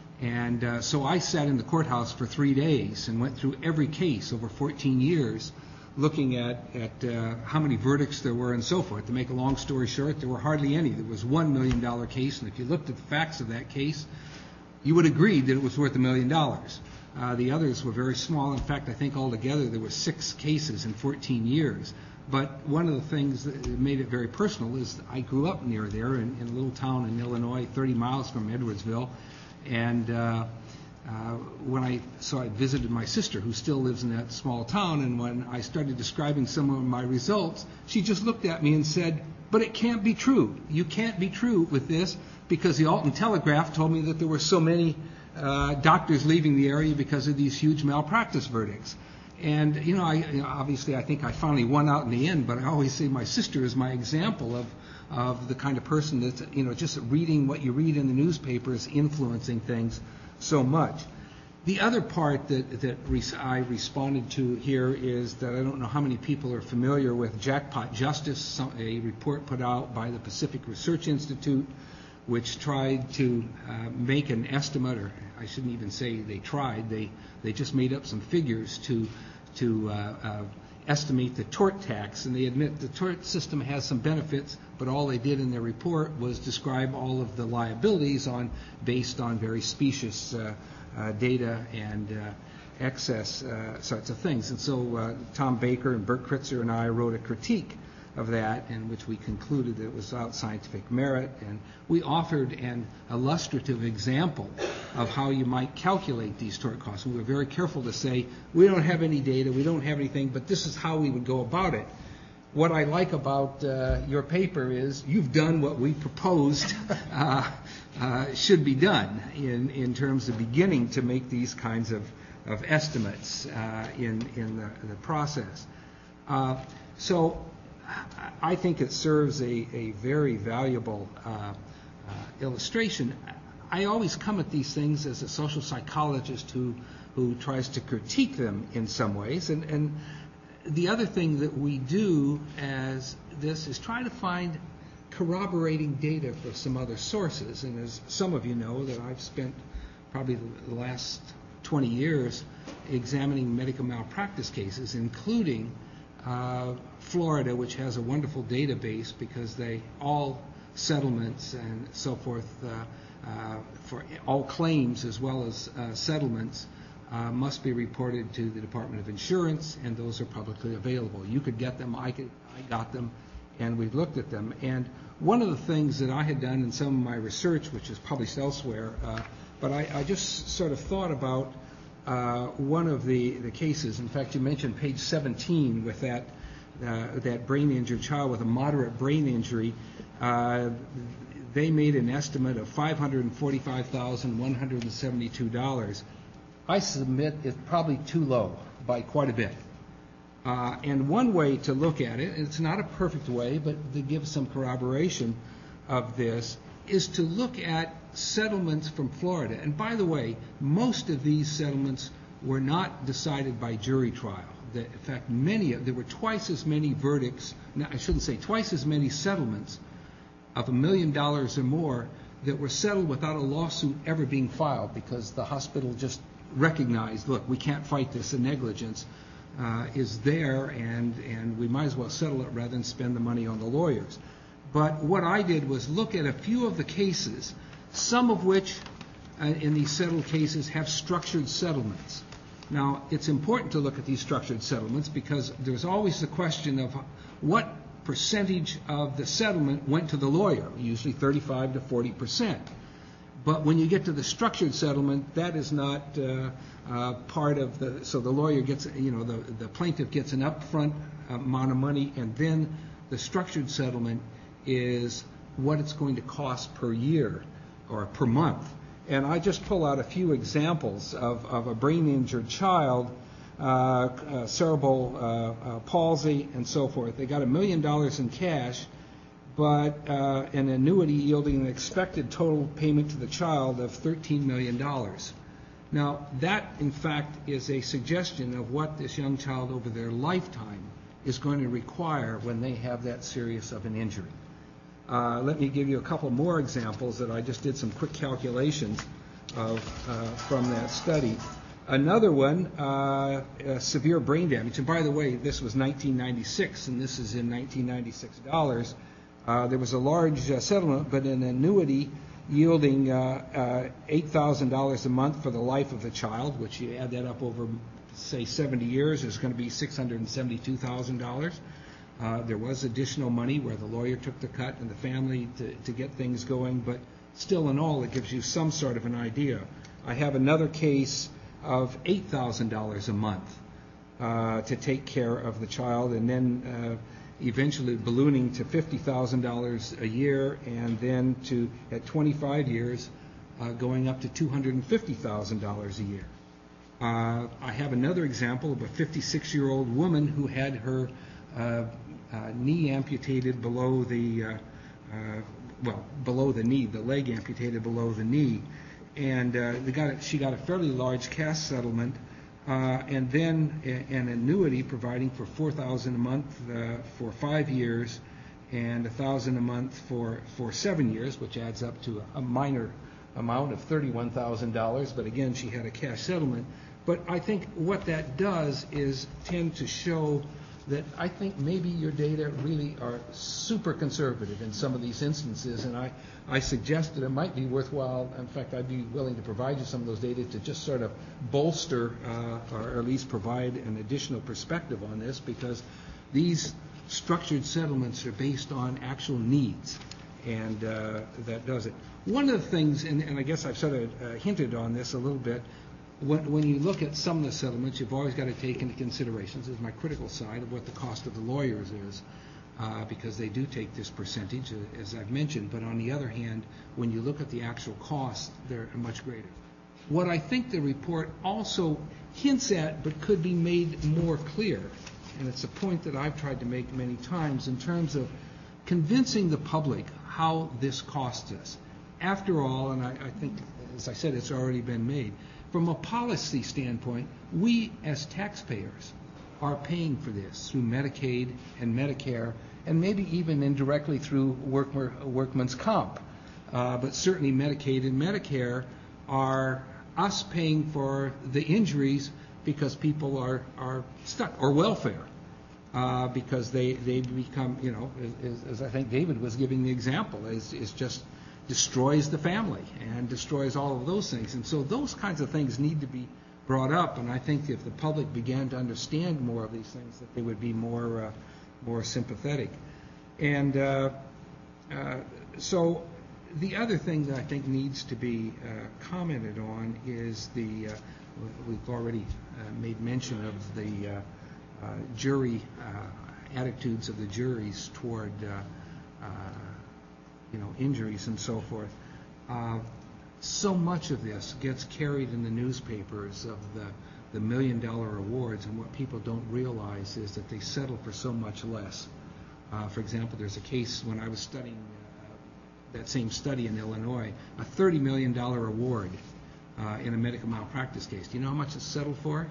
Speaker 6: And uh, so I sat in the courthouse for three days and went through every case over fourteen years, looking at, at uh, how many verdicts there were and so forth. To make a long story short, there were hardly any. There was one million dollar case, and if you looked at the facts of that case, you would agree that it was worth a million dollars. Uh, the others were very small. In fact, I think altogether there were six cases in fourteen years. But one of the things that made it very personal is I grew up near there in, in a little town in Illinois, thirty miles from Edwardsville. And uh, uh, when I so I visited my sister, who still lives in that small town, and when I started describing some of my results, she just looked at me and said, "But it can't be true. You can't be true with this, because the Alton Telegraph told me that there were so many uh, doctors leaving the area because of these huge malpractice verdicts." And, you know, I, you know, obviously I think I finally won out in the end, but I always say my sister is my example of, of the kind of person that's, you know, just reading what you read in the newspaper is influencing things so much. The other part that, that re- I responded to here is that I don't know how many people are familiar with Jackpot Justice, some, a report put out by the Pacific Research Institute, which tried to uh, make an estimate, or I shouldn't even say they tried, they, they just made up some figures to to uh, uh, estimate the tort tax, and they admit the tort system has some benefits, but all they did in their report was describe all of the liabilities on based on very specious uh, uh, data and uh, excess uh, sorts of things. And so uh, Tom Baker and Bert Kritzer and I wrote a critique of that, in which we concluded that it was without scientific merit, and we offered an illustrative example of how you might calculate these tort costs. We were very careful to say, we don't have any data, we don't have anything, but this is how we would go about it. What I like about uh, your paper is you've done what we proposed uh, uh, should be done in, in terms of beginning to make these kinds of, of estimates uh, in, in the, the process. Uh, so I think it serves a, a very valuable uh, uh, illustration. I always come at these things as a social psychologist who who tries to critique them in some ways, and, and the other thing that we do as this is try to find corroborating data for some other sources. And as some of you know, that I've spent probably the last twenty years examining medical malpractice cases, including uh, Florida, which has a wonderful database because they all settlements and so forth uh, uh, for all claims as well as uh, settlements uh, must be reported to the Department of Insurance, and those are publicly available. You could get them, I could, I got them, and we've looked at them. And one of the things that I had done in some of my research, which is published elsewhere, uh, but I, I just sort of thought about uh, one of the, the cases. In fact, you mentioned page seventeen with that uh, that brain injured child with a moderate brain injury. Uh, they made an estimate of five hundred forty-five thousand one hundred seventy-two dollars. I submit it's probably too low by quite a bit. Uh, and one way to look at it, and it's not a perfect way, but to give some corroboration of this, is to look at settlements from Florida. And by the way, most of these settlements were not decided by jury trial. The, in fact, many of, there were twice as many verdicts, no, I shouldn't say twice as many settlements of a million dollars or more that were settled without a lawsuit ever being filed because the hospital just recognized, look, we can't fight this, the negligence uh, is there, and, and we might as well settle it rather than spend the money on the lawyers. But what I did was look at a few of the cases, some of which uh, in these settled cases have structured settlements. Now, it's important to look at these structured settlements because there's always the question of what percentage of the settlement went to the lawyer, usually thirty-five to forty percent. But when you get to the structured settlement, that is not uh, uh, part of the, so the lawyer gets, you know, the, the plaintiff gets an upfront amount of money, and then the structured settlement is what it's going to cost per year or per month. And I just pull out a few examples of, of a brain-injured child, uh, uh, cerebral uh, uh, palsy, and so forth. They got a million dollars in cash, but uh, an annuity yielding an expected total payment to the child of thirteen million dollars. Now, that, in fact, is a suggestion of what this young child over their lifetime is going to require when they have that serious of an injury. Uh, let me give you a couple more examples that I just did some quick calculations of uh, from that study. Another one, uh, uh, severe brain damage. And by the way, this was nineteen ninety-six, and this is in nineteen ninety-six dollars. Uh, there was a large uh, settlement, but an annuity yielding uh, uh, eight thousand dollars a month for the life of the child, which you add that up over, say, seventy years, is going to be six hundred seventy-two thousand dollars. Uh, there was additional money where the lawyer took the cut and the family to, to get things going, but still in all, it gives you some sort of an idea. I have another case of eight thousand dollars a month uh, to take care of the child, and then uh, eventually ballooning to fifty thousand dollars a year, and then to, at twenty-five years, uh, going up to two hundred fifty thousand dollars a year. Uh, I have another example of a fifty-six-year-old woman who had her uh, uh, knee amputated below the, uh, uh, well, below the knee, the leg amputated below the knee. And uh, they got a, she got a fairly large cash settlement, uh, and then a, an annuity providing for four thousand dollars a month uh, for five years, and one thousand dollars a month for, for seven years, which adds up to a, a minor amount of thirty-one thousand dollars. But again, she had a cash settlement. But I think what that does is tend to show that I think maybe your data really are super conservative in some of these instances, and I, I suggest that it might be worthwhile. In fact, I'd be willing to provide you some of those data to just sort of bolster uh, or at least provide an additional perspective on this, because these structured settlements are based on actual needs, and uh, that does it. One of the things, and, and I guess I've sort of uh, hinted on this a little bit, When, when you look at some of the settlements, you've always got to take into consideration, this is my critical side, of what the cost of the lawyers is, uh, because they do take this percentage, as I've mentioned. But on the other hand, when you look at the actual costs, they're much greater. What I think the report also hints at, but could be made more clear, and it's a point that I've tried to make many times in terms of convincing the public how this costs us. After all, and I, I think, as I said, it's already been made, from a policy standpoint, we as taxpayers are paying for this through Medicaid and Medicare, and maybe even indirectly through work, workman's comp. Uh, but certainly Medicaid and Medicare are us paying for the injuries because people are, are stuck, or welfare, uh, because they, they become, you know, as, as I think David was giving the example, is, is just destroys the family and destroys all of those things. And so those kinds of things need to be brought up, and I think if the public began to understand more of these things, that they would be more, uh, more sympathetic. And uh, uh, so the other thing that I think needs to be uh, commented on is the, uh, we've already uh, made mention of the uh, uh, jury, uh, attitudes of the juries toward, uh, uh, you know, injuries and so forth. Uh, so much of this gets carried in the newspapers of the, the million dollar awards, and what people don't realize is that they settle for so much less. Uh, for example, there's a case when I was studying uh, that same study in Illinois, a thirty million dollar award uh, in a medical malpractice case. Do you know how much it's settled for?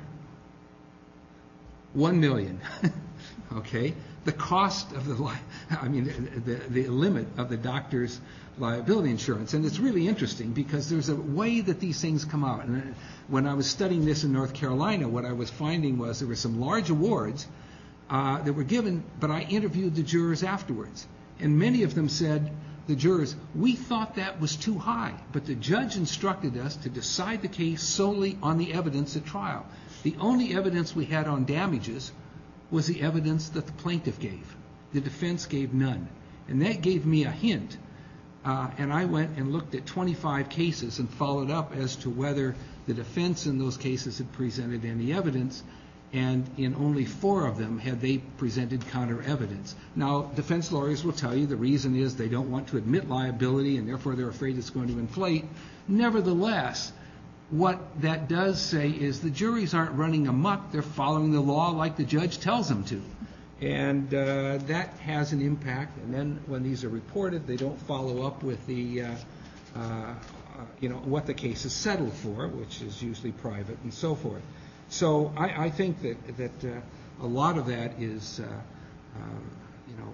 Speaker 6: One million. Okay? The cost of the, li- I mean, the, the limit of the doctor's liability insurance. And it's really interesting because there's a way that these things come out. And when I was studying this in North Carolina, what I was finding was there were some large awards uh, that were given, but I interviewed the jurors afterwards. And many of them said, the jurors, we thought that was too high, but the judge instructed us to decide the case solely on the evidence at trial. The only evidence we had on damages was the evidence that the plaintiff gave. The defense gave none. And that gave me a hint. Uh, and I went and looked at twenty-five cases and followed up as to whether the defense in those cases had presented any evidence. And in only four of them had they presented counter evidence. Now, defense lawyers will tell you the reason is they don't want to admit liability and therefore they're afraid it's going to inflate. Nevertheless, what that does say is the juries aren't running amok. They're following the law like the judge tells them to. And uh, that has an impact. And then when these are reported, they don't follow up with the, uh, uh, you know, what the case is settled for, which is usually private and so forth. So I, I think that, that uh, a lot of that is, uh, uh, you know,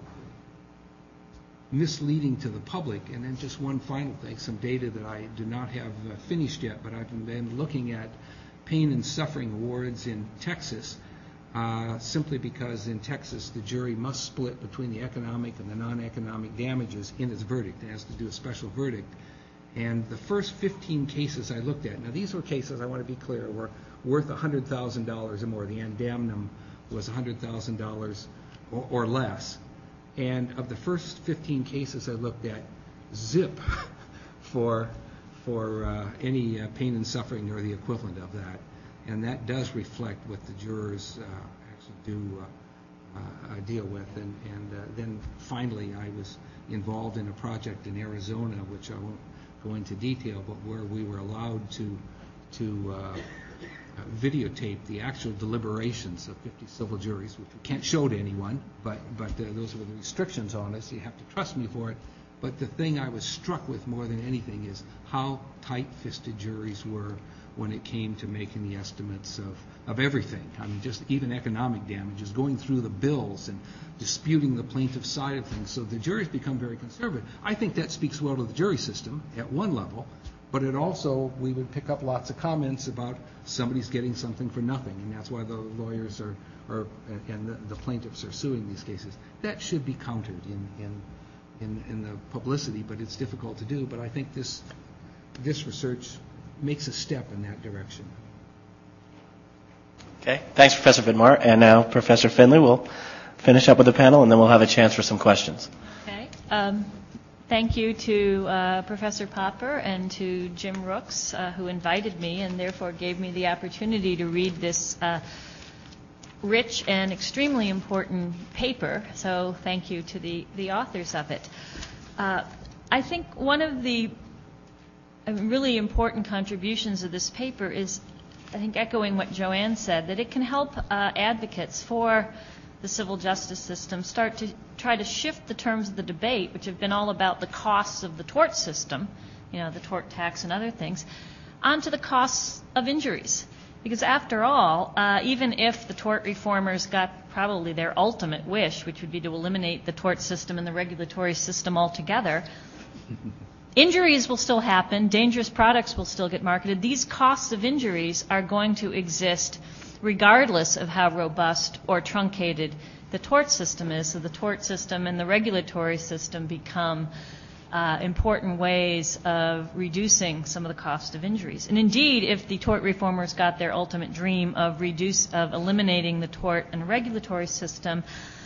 Speaker 6: misleading to the public. And then just one final thing, some data that I do not have uh, finished yet, but I've been looking at pain and suffering awards in Texas, uh, simply because in Texas the jury must split between the economic and the non-economic damages in its verdict. It has to do a special verdict. And the first fifteen cases I looked at, now these were cases, I want to be clear, were worth one hundred thousand dollars or more. The Andamnum was one hundred thousand dollars or, or less. And of the first fifteen cases I looked at, zip for for uh, any uh, pain and suffering or the equivalent of that. And that does reflect what the jurors uh, actually do uh, uh, deal with. And, and uh, then finally I was involved in a project in Arizona, which I won't go into detail, but where we were allowed to, to uh, Uh, videotape the actual deliberations of fifty civil juries, which we can't show to anyone, but, but uh, those were the restrictions on us. You have to trust me for it. But the thing I was struck with more than anything is how tight-fisted juries were when it came to making the estimates of, of everything. I mean, just even economic damages, going through the bills and disputing the plaintiff's side of things. So the juries become very conservative. I think that speaks well to the jury system at one level. But it also, we would pick up lots of comments about somebody's getting something for nothing, and that's why the lawyers are, are and the, the plaintiffs are suing these cases. That should be countered in, in, in, in the publicity, but it's difficult to do. But I think this, this research makes a step in that direction.
Speaker 2: Okay. Thanks, Professor Vidmar. And now Professor Finley will finish up with the panel, and then we'll have a chance for some questions.
Speaker 7: Okay. Um, Thank you to uh, Professor Popper and to Jim Rooks, uh, who invited me and therefore gave me the opportunity to read this uh, rich and extremely important paper. So thank you to the, the authors of it. Uh, I think one of the really important contributions of this paper is, I think echoing what Joanne said, that it can help uh, advocates for the civil justice system start to try to shift the terms of the debate, which have been all about the costs of the tort system, you know, the tort tax and other things, onto the costs of injuries. Because after all, uh, even if the tort reformers got probably their ultimate wish, which would be to eliminate the tort system and the regulatory system altogether, injuries will still happen, dangerous products will still get marketed. These costs of injuries are going to exist regardless of how robust or truncated the tort system is. So the tort system and the regulatory system become uh, important ways of reducing some of the cost of injuries. And indeed, if the tort reformers got their ultimate dream of reduce of eliminating the tort and regulatory system,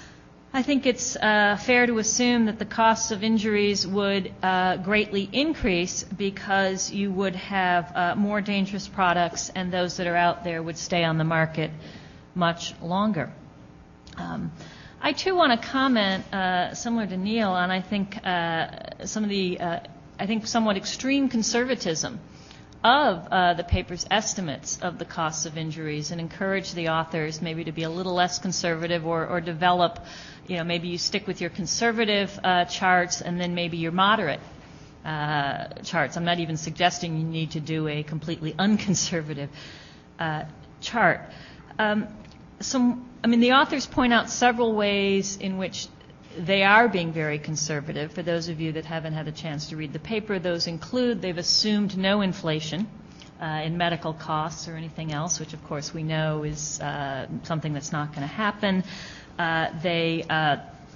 Speaker 7: I think it's uh, fair to assume that the costs of injuries would uh, greatly increase because you would have uh, more dangerous products, and those that are out there would stay on the market much longer. Um, I too want to comment, uh, similar to Neil, on I think uh, some of the uh, I think somewhat extreme conservatism of uh, the paper's estimates of the costs of injuries, and encourage the authors maybe to be a little less conservative, or, or develop, you know, maybe you stick with your conservative uh, charts and then maybe your moderate uh, charts. I'm not even suggesting you need to do a completely unconservative uh, chart. Um, some, I mean, the authors point out several ways in which they are being very conservative. For those of you that haven't had a chance to read the paper, those include they've assumed no inflation uh, in medical costs or anything else, which of course we know is uh, something that's not going to happen. Uh, they, uh,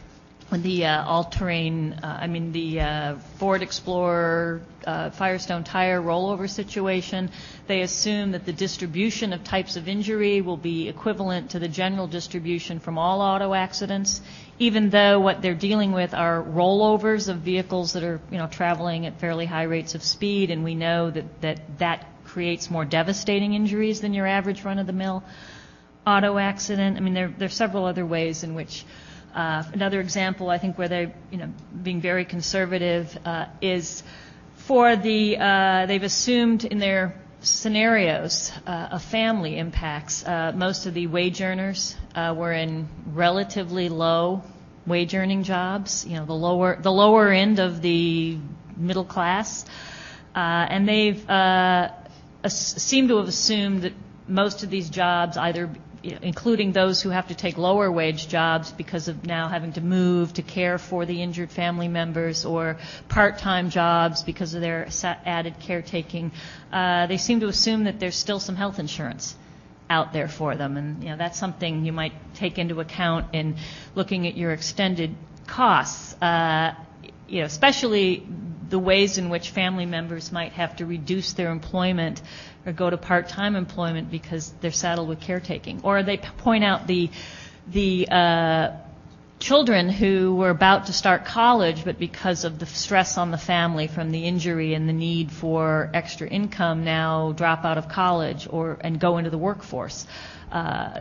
Speaker 7: the uh, all-terrain, uh, I mean the uh, Ford Explorer, uh, Firestone tire rollover situation, they assume that the distribution of types of injury will be equivalent to the general distribution from all auto accidents, even though what they're dealing with are rollovers of vehicles that are, you know, traveling at fairly high rates of speed, and we know that that, that creates more devastating injuries than your average run-of-the-mill auto accident. I mean, there, there are several other ways in which, uh, another example, I think, where they're, you know, being very conservative uh, is for the, uh, they've assumed in their scenarios uh, of family impacts. Uh, most of the wage earners uh, were in relatively low wage earning jobs, you know, the lower, the lower end of the middle class. Uh, and they've uh, as- seem to have assumed that most of these jobs, either including those who have to take lower wage jobs because of now having to move to care for the injured family members, or part-time jobs because of their added caretaking, uh, they seem to assume that there's still some health insurance out there for them. And, you know, that's something you might take into account in looking at your extended costs, uh, you know, especially the ways in which family members might have to reduce their employment or go to part-time employment because they're saddled with caretaking. Or they p- point out the the uh, children who were about to start college, but because of the stress on the family from the injury and the need for extra income, now drop out of college or and go into the workforce. Uh,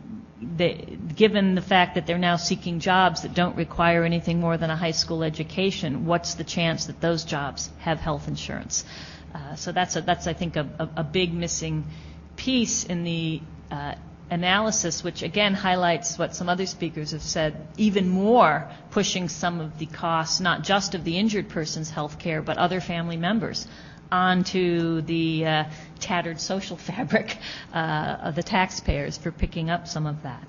Speaker 7: They, given the fact that they're now seeking jobs that don't require anything more than a high school education, what's the chance that those jobs have health insurance? Uh, so that's, a, that's I think, a, a, a big missing piece in the uh, analysis, which again highlights what some other speakers have said, even more pushing some of the costs, not just of the injured person's health care, but other family members, onto the uh, tattered social fabric uh, of the taxpayers for picking up some of that.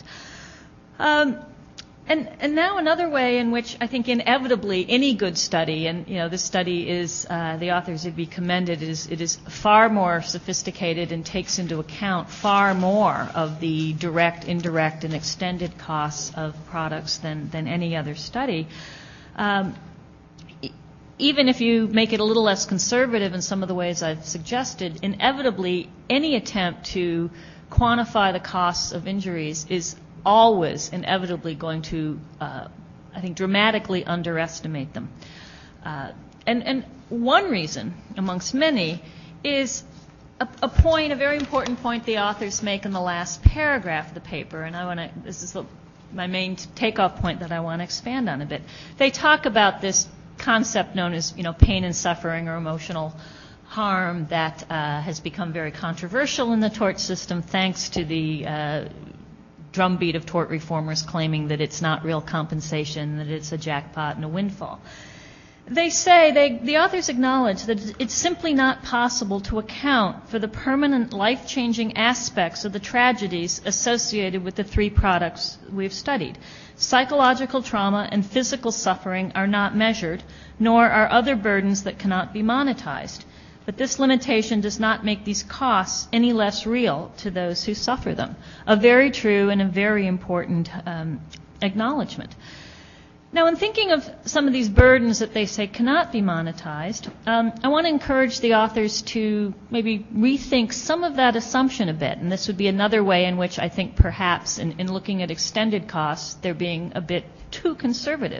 Speaker 7: Um, and, and now another way in which I think inevitably any good study, and you know this study is, uh, the authors would be commended, is it is far more sophisticated and takes into account far more of the direct, indirect, and extended costs of products than, than any other study. Um, Even if you make it a little less conservative in some of the ways I've suggested, inevitably any attempt to quantify the costs of injuries is always inevitably going to, uh, I think, dramatically underestimate them. Uh, and, and one reason, amongst many, is a, a point, a very important point the authors make in the last paragraph of the paper, and I want to, this is the, my main takeoff point that I want to expand on a bit. They talk about this concept known as, you know, pain and suffering or emotional harm that uh, has become very controversial in the tort system, thanks to the uh, drumbeat of tort reformers claiming that it's not real compensation, that it's a jackpot and a windfall. They say, they, the authors acknowledge that it's simply not possible to account for the permanent life-changing aspects of the tragedies associated with the three products we've studied. Psychological trauma and physical suffering are not measured, nor are other burdens that cannot be monetized. But this limitation does not make these costs any less real to those who suffer them. A very true and a very important um, acknowledgement. Now, in thinking of some of these burdens that they say cannot be monetized, um, I want to encourage the authors to maybe rethink some of that assumption a bit. And this would be another way in which I think perhaps in, in looking at extended costs, they're being a bit too conservative.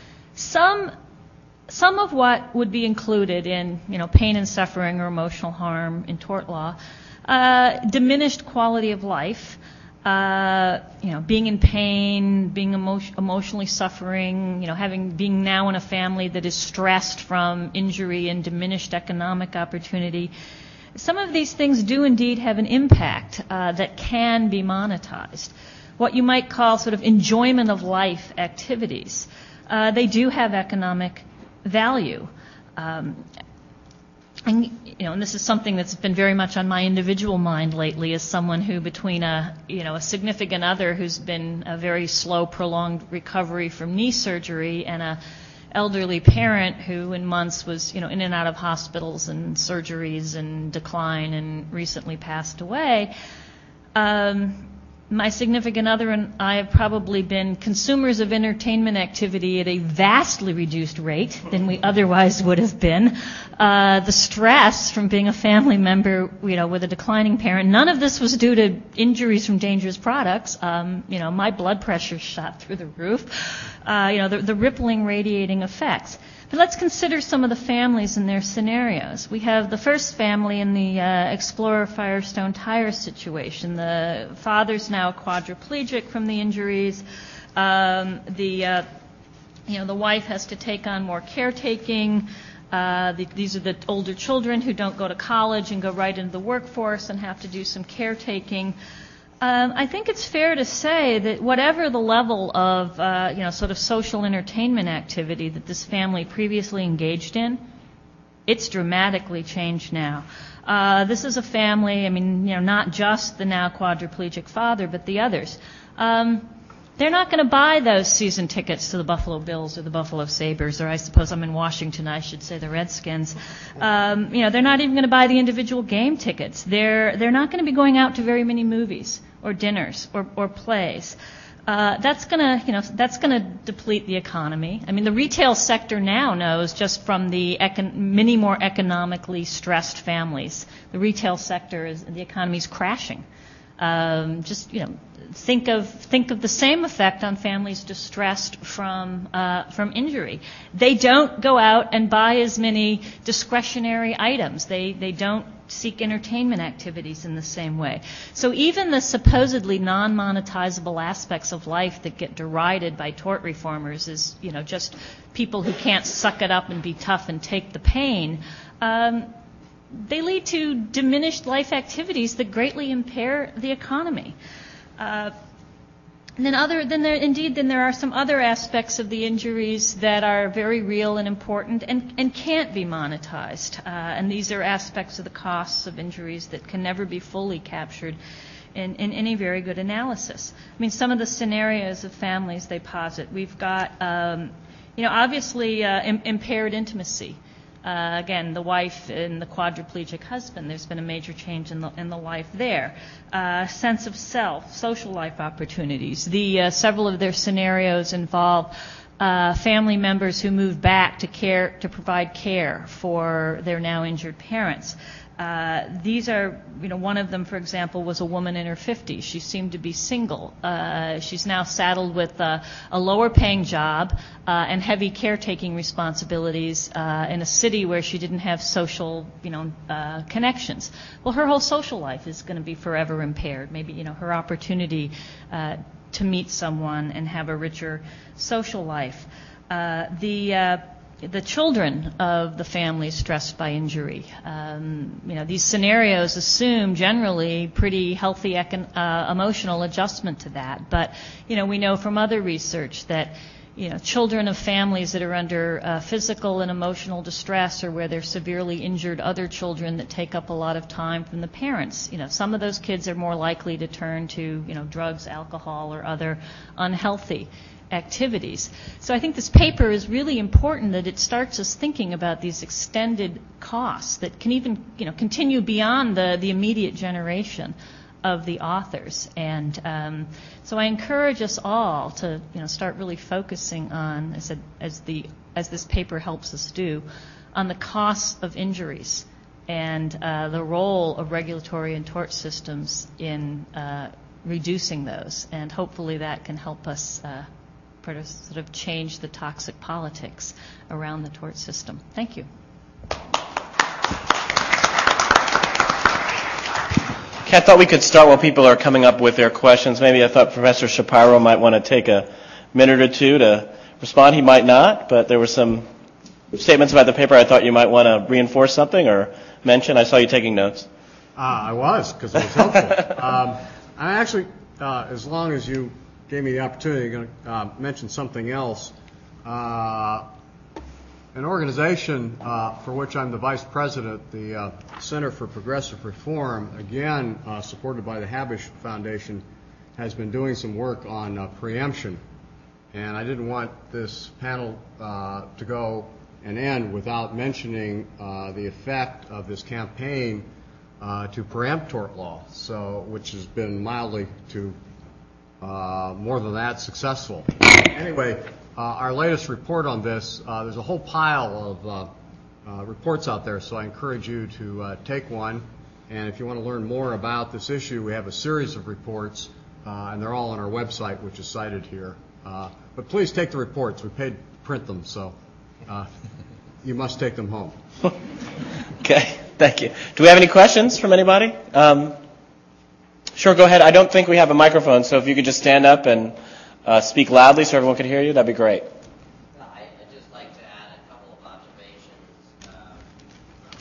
Speaker 7: Some some of what would be included in, you know, pain and suffering or emotional harm in tort law, uh, diminished quality of life, Uh, you know, being in pain, being emo- emotionally suffering, you know, having being now in a family that is stressed from injury and diminished economic opportunity. Some of these things do indeed have an impact uh, that can be monetized. What you might call sort of enjoyment of life activities. Uh, they do have economic value. Um, And, you know, and this is something that's been very much on my individual mind lately as someone who, between a, you know, a significant other who's been a very slow, prolonged recovery from knee surgery and a elderly parent who in months was, you know, in and out of hospitals and surgeries and decline and recently passed away, um, my significant other and I have probably been consumers of entertainment activity at a vastly reduced rate than we otherwise would have been. Uh, the stress from being a family member, you know, with a declining parent, none of this was due to injuries from dangerous products. Um, you know, my blood pressure shot through the roof. Uh, you know, the, the rippling, radiating effects. But let's consider some of the families and their scenarios. We have the first family in the uh, Explorer Firestone Tire situation. The father's now quadriplegic from the injuries. Um, the uh, you know the wife has to take on more caretaking. Uh, the, these are the older children who don't go to college and go right into the workforce and have to do some caretaking. Um, I think it's fair to say that whatever the level of, uh, you know, sort of social entertainment activity that this family previously engaged in, it's dramatically changed now. Uh, this is a family, I mean, you know, not just the now quadriplegic father, but the others. Um, they're not going to buy those season tickets to the Buffalo Bills or the Buffalo Sabres, or I suppose I'm in Washington, I should say the Redskins. Um, you know, they're not even going to buy the individual game tickets. They're they're not going to be going out to very many movies or dinners or, or plays. Uh, that's going to, you know, that's going to deplete the economy. I mean, the retail sector now knows, just from the econ- many more economically stressed families, the retail sector is, the economy is crashing. Um, just, you know, think of think of the same effect on families distressed from uh, from injury. They don't go out and buy as many discretionary items. They they don't seek entertainment activities in the same way. So even the supposedly non-monetizable aspects of life that get derided by tort reformers as, you know, just people who can't suck it up and be tough and take the pain, um, they lead to diminished life activities that greatly impair the economy. Uh, and then other, then there, indeed, then there are some other aspects of the injuries that are very real and important and, and can't be monetized. Uh, and these are aspects of the costs of injuries that can never be fully captured in, in any very good analysis. I mean, some of the scenarios of families they posit. We've got, um, you know, obviously uh, im- impaired intimacy. Uh, again, the wife and the quadriplegic husband, there's been a major change in the, in the life there. Uh, sense of self, social life opportunities. The uh, several of their scenarios involve uh, family members who move back to care to provide care for their now injured parents. Uh, these are, you know, one of them, for example, was a woman in her fifties. She seemed to be single. Uh, she's now saddled with uh, a lower-paying job uh, and heavy caretaking responsibilities uh, in a city where she didn't have social, you know, uh, connections. Well, her whole social life is going to be forever impaired. Maybe, you know, her opportunity uh, to meet someone and have a richer social life. Uh, the uh, The children of the family stressed by injury. Um, you know, these scenarios assume generally pretty healthy econ- uh, emotional adjustment to that. But, you know, we know from other research that, you know, children of families that are under uh, physical and emotional distress, or where they're severely injured other children that take up a lot of time from the parents. You know, some of those kids are more likely to turn to, you know, drugs, alcohol, or other unhealthy activities. So I think this paper is really important, that it starts us thinking about these extended costs that can even, you know, continue beyond the, the immediate generation of the authors. And um, so I encourage us all to, you know, start really focusing on, as, a, as the as this paper helps us do, on the costs of injuries and uh, the role of regulatory and tort systems in uh, reducing those. And hopefully that can help us uh, sort of change the toxic politics around the tort system. Thank you.
Speaker 2: Okay, I thought we could start while people are coming up with their questions. Maybe I thought Professor Shapiro might want to take a minute or two to respond. He might not, but there were some statements about the paper I thought you might want to reinforce something or mention. I saw you taking notes.
Speaker 3: Uh, I was, because it was helpful. um, I actually, uh, as long as you gave me the opportunity, I'm going to uh, mention something else. Uh, an organization uh, for which I'm the vice president, the uh, Center for Progressive Reform, again uh, supported by the Habush Foundation, has been doing some work on uh, preemption. And I didn't want this panel uh, to go and end without mentioning uh, the effect of this campaign uh, to preempt tort law, so which has been mildly to Uh, more than that, successful. Anyway, uh, our latest report on this, uh, there's a whole pile of uh, uh, reports out there, so I encourage you to uh, take one. And if you want to learn more about this issue, we have a series of reports, uh, and they're all on our website, which is cited here. Uh, but please take the reports. We paid to print them, so uh, you must take them home.
Speaker 2: Okay, thank you. Do we have any questions from anybody? Um, Sure, go ahead. I don't think we have a microphone, so if you could just stand up and uh, speak loudly so everyone can hear you, that'd be great.
Speaker 8: I, I'd just like to add a couple of observations uh, from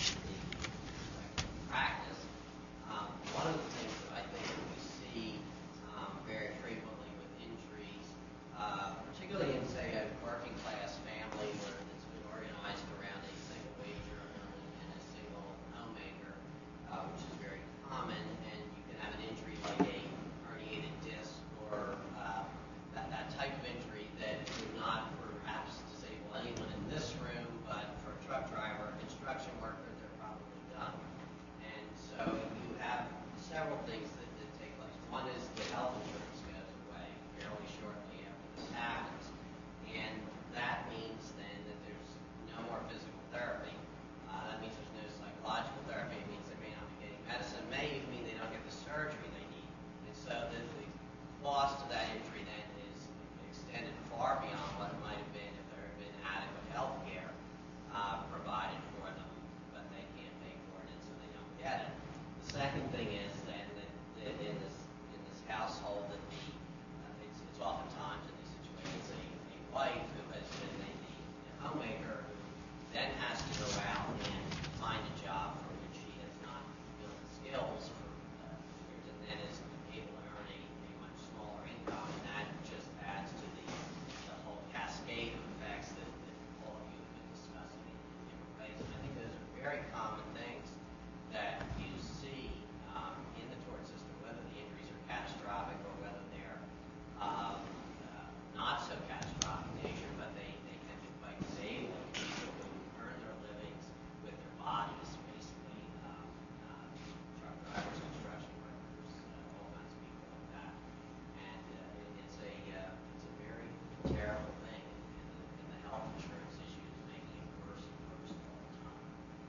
Speaker 8: the practice. Um, one of the things that I think that we see um, very frequently with injuries, uh, particularly in, say, a working class family where it's been organized around a single wage earner and a single homemaker, uh, which is very common, and you can have an injury like a herniated disc or uh, that, that type of injury that would not perhaps disable anyone in this room, but for a truck driver, a construction worker, they're probably done. And so you have several things that, that take place. One is the health insurance goes away fairly shortly after this happens. And that means then that there's no more physical therapy. Uh, that means there's no psychological therapy. It means they may not be getting medicine. It may even mean they don't get the surgery they need. And so the, the cost of that injury then is extended far beyond what it might have been if there had been adequate health care uh, provided for them, but they can't pay for it, and so they don't get it. The second thing is then that, that in this in this household that the uh, it's, it's oftentimes in these situations a, a wife who has been a, a homemaker who then has to go out and find a job for which she has not built the skills for uh, years, and then is able to earn a, a much smaller income, and that just adds to the, the whole cascade of effects that, that all of you have been discussing in different ways. And I think those are very common things that you see um, in the tort system, whether the injuries are catastrophic or whether they're um, uh, not so catastrophic in nature, but they, they can be quite disabling. People who earn their livings with their bodies, basically, um, uh, truck drivers, construction workers, uh, all kinds of people like that. And uh, it, it's a uh, it's a very terrible thing, and the, and the health insurance issue is making it worse and worse all the time.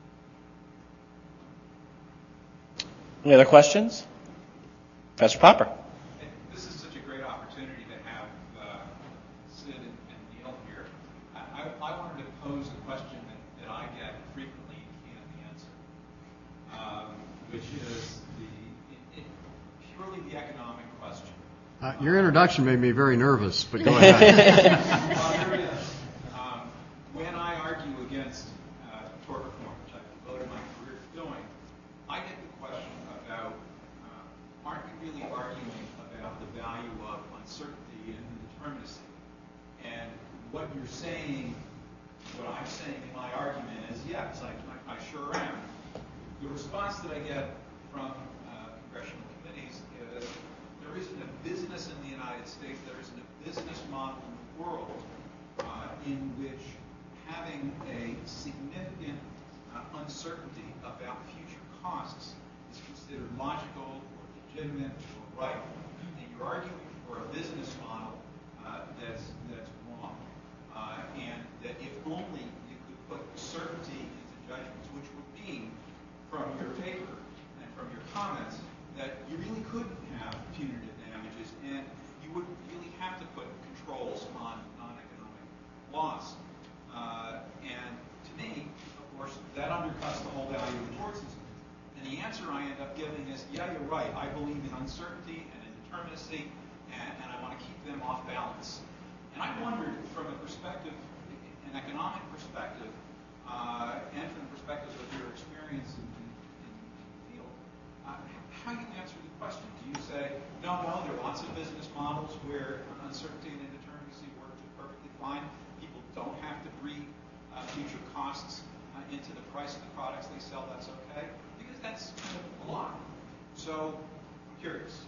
Speaker 2: Any other questions? Professor Popper.
Speaker 9: This is such a great opportunity to have uh, Sid and, and Neil here. I, I, I wanted to pose a question that, that I get frequently and can't answer, um, which is the it, it, purely the economic question.
Speaker 3: Uh, your introduction made me very nervous, but go ahead.
Speaker 9: Well, here it is. Um, when I argue against uh, tort reform, which I've devoted my career to doing, I get the question about, uh, aren't we really arguing about the value of uncertainty and indeterminacy? And what you're saying, what I'm saying in my argument is, yes, I, I, I sure am. The response that I get from uh, congressional committees is there isn't a business in the United States, there isn't a business model in the world uh, in which having a significant uh, uncertainty about future costs is considered logical or legitimate or right. And you're arguing for a business model uh, that's that's wrong, uh, and that if only you could put certainty into judgments, which would mean, from your paper and from your comments, that you really couldn't have punitive damages, and you would really have to put controls on non-economic loss. Uh, and to me, of course, that undercuts the whole value of the tort system. And the answer I end up giving is, yeah, you're right. I believe in uncertainty and indeterminacy, and, and I want to keep them off balance. And I wondered, from a perspective, an economic perspective, uh, and from the perspective of your experience in, in, in the field, uh, how you answer the question. Do you say, no, no, there are lots of business models where uncertainty and indeterminacy work perfectly fine. People don't have to breed uh, future costs uh, into the price of the products they sell. That's okay, because that's kind of a lot. So, I'm curious.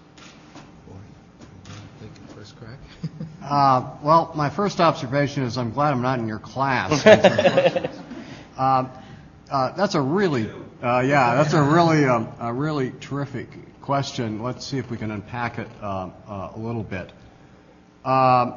Speaker 1: Taking first crack.
Speaker 3: uh, well, my first observation is I'm glad I'm not in your class. uh, uh, that's a really, uh, yeah, that's a really, um, a really terrific question. Let's see if we can unpack it uh, uh, a little bit. Uh,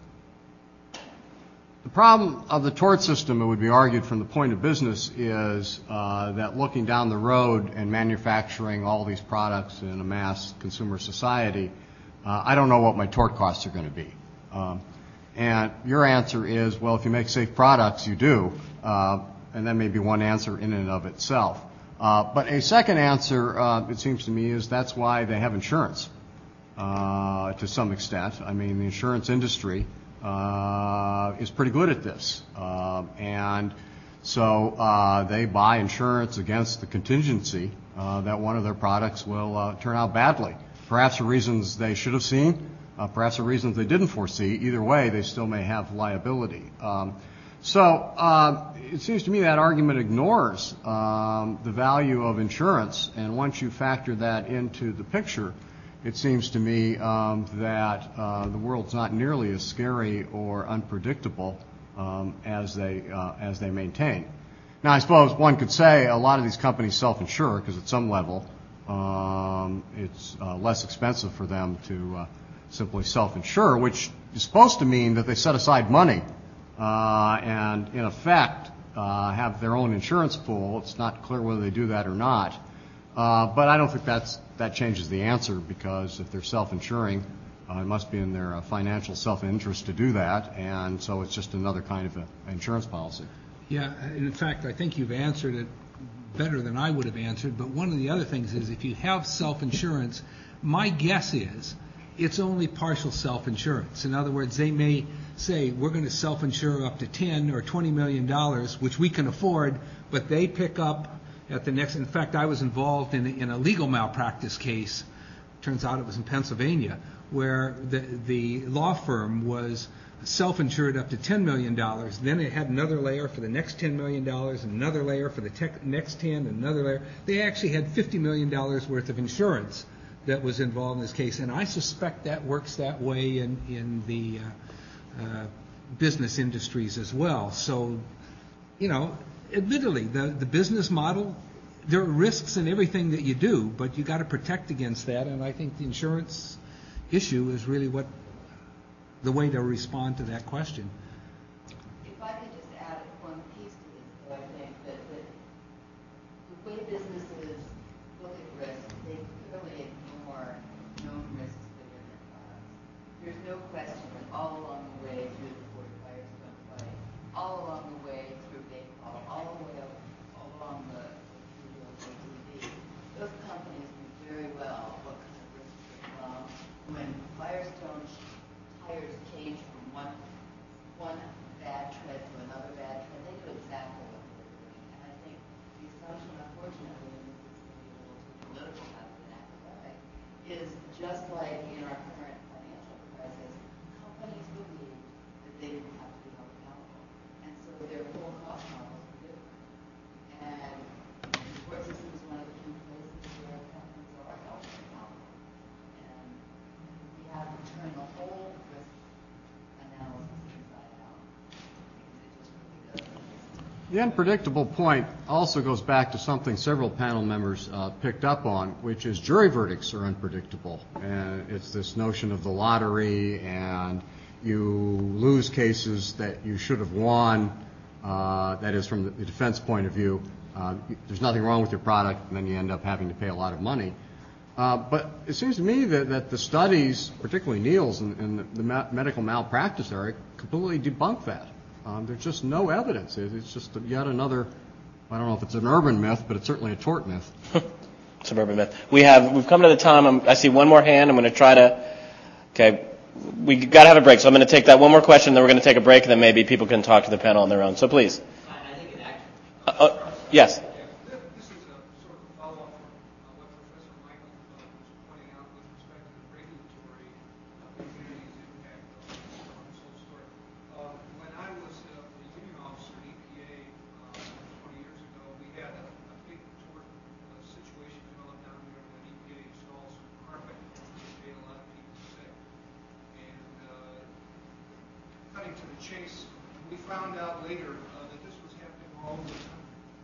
Speaker 3: The problem of the tort system, it would be argued from the point of business, is uh, that looking down the road and manufacturing all these products in a mass consumer society, uh, I don't know what my tort costs are going to be. Um, and your answer is, well, if you make safe products, you do. Uh, and that may be one answer in and of itself. Uh, but a second answer, uh, it seems to me, is that's why they have insurance uh, to some extent. I mean, the insurance industry Uh, is pretty good at this. Uh, and so uh, they buy insurance against the contingency uh, that one of their products will uh, turn out badly. Perhaps for reasons they should have seen, uh, perhaps for reasons they didn't foresee. Either way, they still may have liability. Um, so uh, it seems to me that argument ignores um, the value of insurance, and once you factor that into the picture, it seems to me um, that uh, the world's not nearly as scary or unpredictable um, as they uh, as they maintain. Now, I suppose one could say a lot of these companies self-insure because at some level um, it's uh, less expensive for them to uh, simply self-insure, which is supposed to mean that they set aside money uh, and, in effect, uh, have their own insurance pool. It's not clear whether they do that or not. Uh, but I don't think that's, that changes the answer, because if they're self-insuring, uh, it must be in their uh, financial self-interest to do that, and so it's just another kind of a, insurance policy.
Speaker 6: Yeah, in fact, I think you've answered it better than I would have answered, but one of the other things is if you have self-insurance, my guess is it's only partial self-insurance. In other words, they may say, we're going to self-insure up to ten or twenty million dollars, which we can afford, but they pick up at the next. In fact, I was involved in, in a legal malpractice case. Turns out it was in Pennsylvania, where the, the law firm was self-insured up to ten million dollars. Then it had another layer for the next ten million dollars, and another layer for the tech, next ten, and another layer. They actually had fifty million dollars worth of insurance that was involved in this case, and I suspect that works that way in, in the uh, uh, business industries as well. So, you know, admittedly, the, the business model, there are risks in everything that you do, but you got to protect against that, and I think the insurance issue is really what the way to respond to that question.
Speaker 10: If I could just add one piece to this, though, I think that, that the way businesses look at risk, they clearly ignore known risks within their products. There's no question that all along the way through the Ford Firestone fight, all along the way through Baycall, all the way up, all along the A T V, those companies knew very well what kind of risks were involved. When Firestone tires changed from one one bad tread to another bad tread, they knew exactly what they were doing. And I think the assumption, unfortunately, and this is maybe a little too political rather than academic, is just like in our current financial crisis, companies believed that they didn't have to be held
Speaker 3: The unpredictable point also goes back to something several panel members uh, picked up on, which is jury verdicts are unpredictable. And it's this notion of the lottery, and you lose cases that you should have won. Uh, that is, from the defense point of view, uh, there's nothing wrong with your product, and then you end up having to pay a lot of money. Uh, but it seems to me that, that the studies, particularly Neil's and, and the, the ma- medical malpractice area, completely debunk that. Um, there's just no evidence. It, it's just yet another, I don't know if it's an urban myth, but it's certainly a tort myth.
Speaker 2: Suburban myth. We have, we've come to the time, I'm, I see one more hand. I'm going to try to, okay, we got to have a break. So I'm going to take that one more question, then we're going to take a break, and then maybe people can talk to the panel on their own. So please.
Speaker 8: I think it actually.
Speaker 2: Uh, uh, yes.
Speaker 9: This is a sort of follow-up from what Professor Michael was pointing out with respect to the regulatory community's impact on this whole story. Uh, when I was a union officer at E P A uh, twenty years ago, we had a, a big tort uh, situation developed down here when E P A installed some carpet, which made a lot of people sick. And uh, cutting to the chase, we found out later uh, that this was happening all over the country.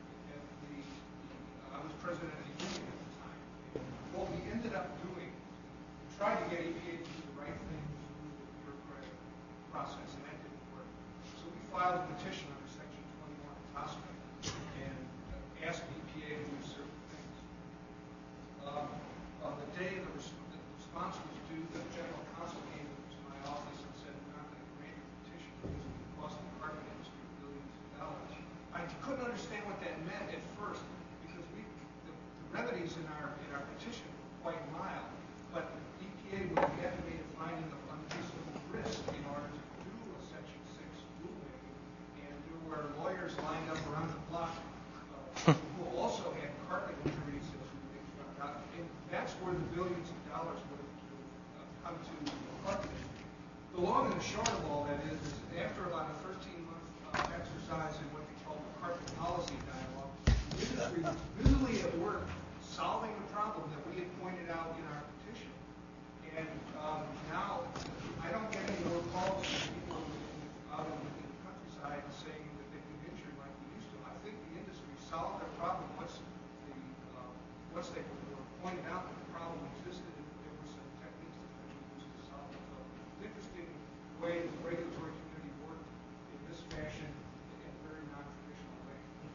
Speaker 9: I was president of the union at the time. What we ended up doing, we tried to get E P A to do the right thing through the bureaucratic process, and that didn't work. So we filed a petition under Section twenty-one of TSCA and uh, asked E P A to do certain things. Um, on the day the, res- the response was due, the general counsel came to my office and said, we're not going to grant your petition because it would cost the carpet industry billions of dollars. I couldn't understand what that meant at first, because we, the, the remedies in our in our petition were quite mild, but E P A would have had to make a finding of unreasonable risk in order to do a Section six rulemaking, and there were lawyers lined up around the block uh, who also had carpet injuries, as we found out, and that's where the billions of dollars would have, would have uh, come to the carpet industry. The long and the short of all that is, is after about a thirteen-month uh, exercise in what they call the carpet policy dialogue, the industry was busily at work solving the problem that we had pointed out in our petition. And um, now, I don't get any more calls from people out in the countryside saying that they've been injured like we used to. I think the industry solved their problem once, the, uh, once they were pointed out that the problem existed, and there were some techniques that could be used to solve it. So it's an interesting way the regulatory community worked in this fashion in a very non-traditional way.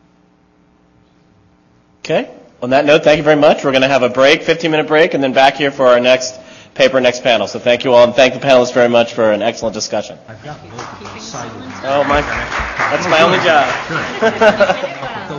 Speaker 2: Okay. On that note, thank you very much. We're going to have a break, fifteen-minute break, and then back here for our next paper, next panel. So thank you all, and thank the panelists very much for an excellent discussion.
Speaker 6: I've got both of them cited.
Speaker 2: Oh, my. That's my only job.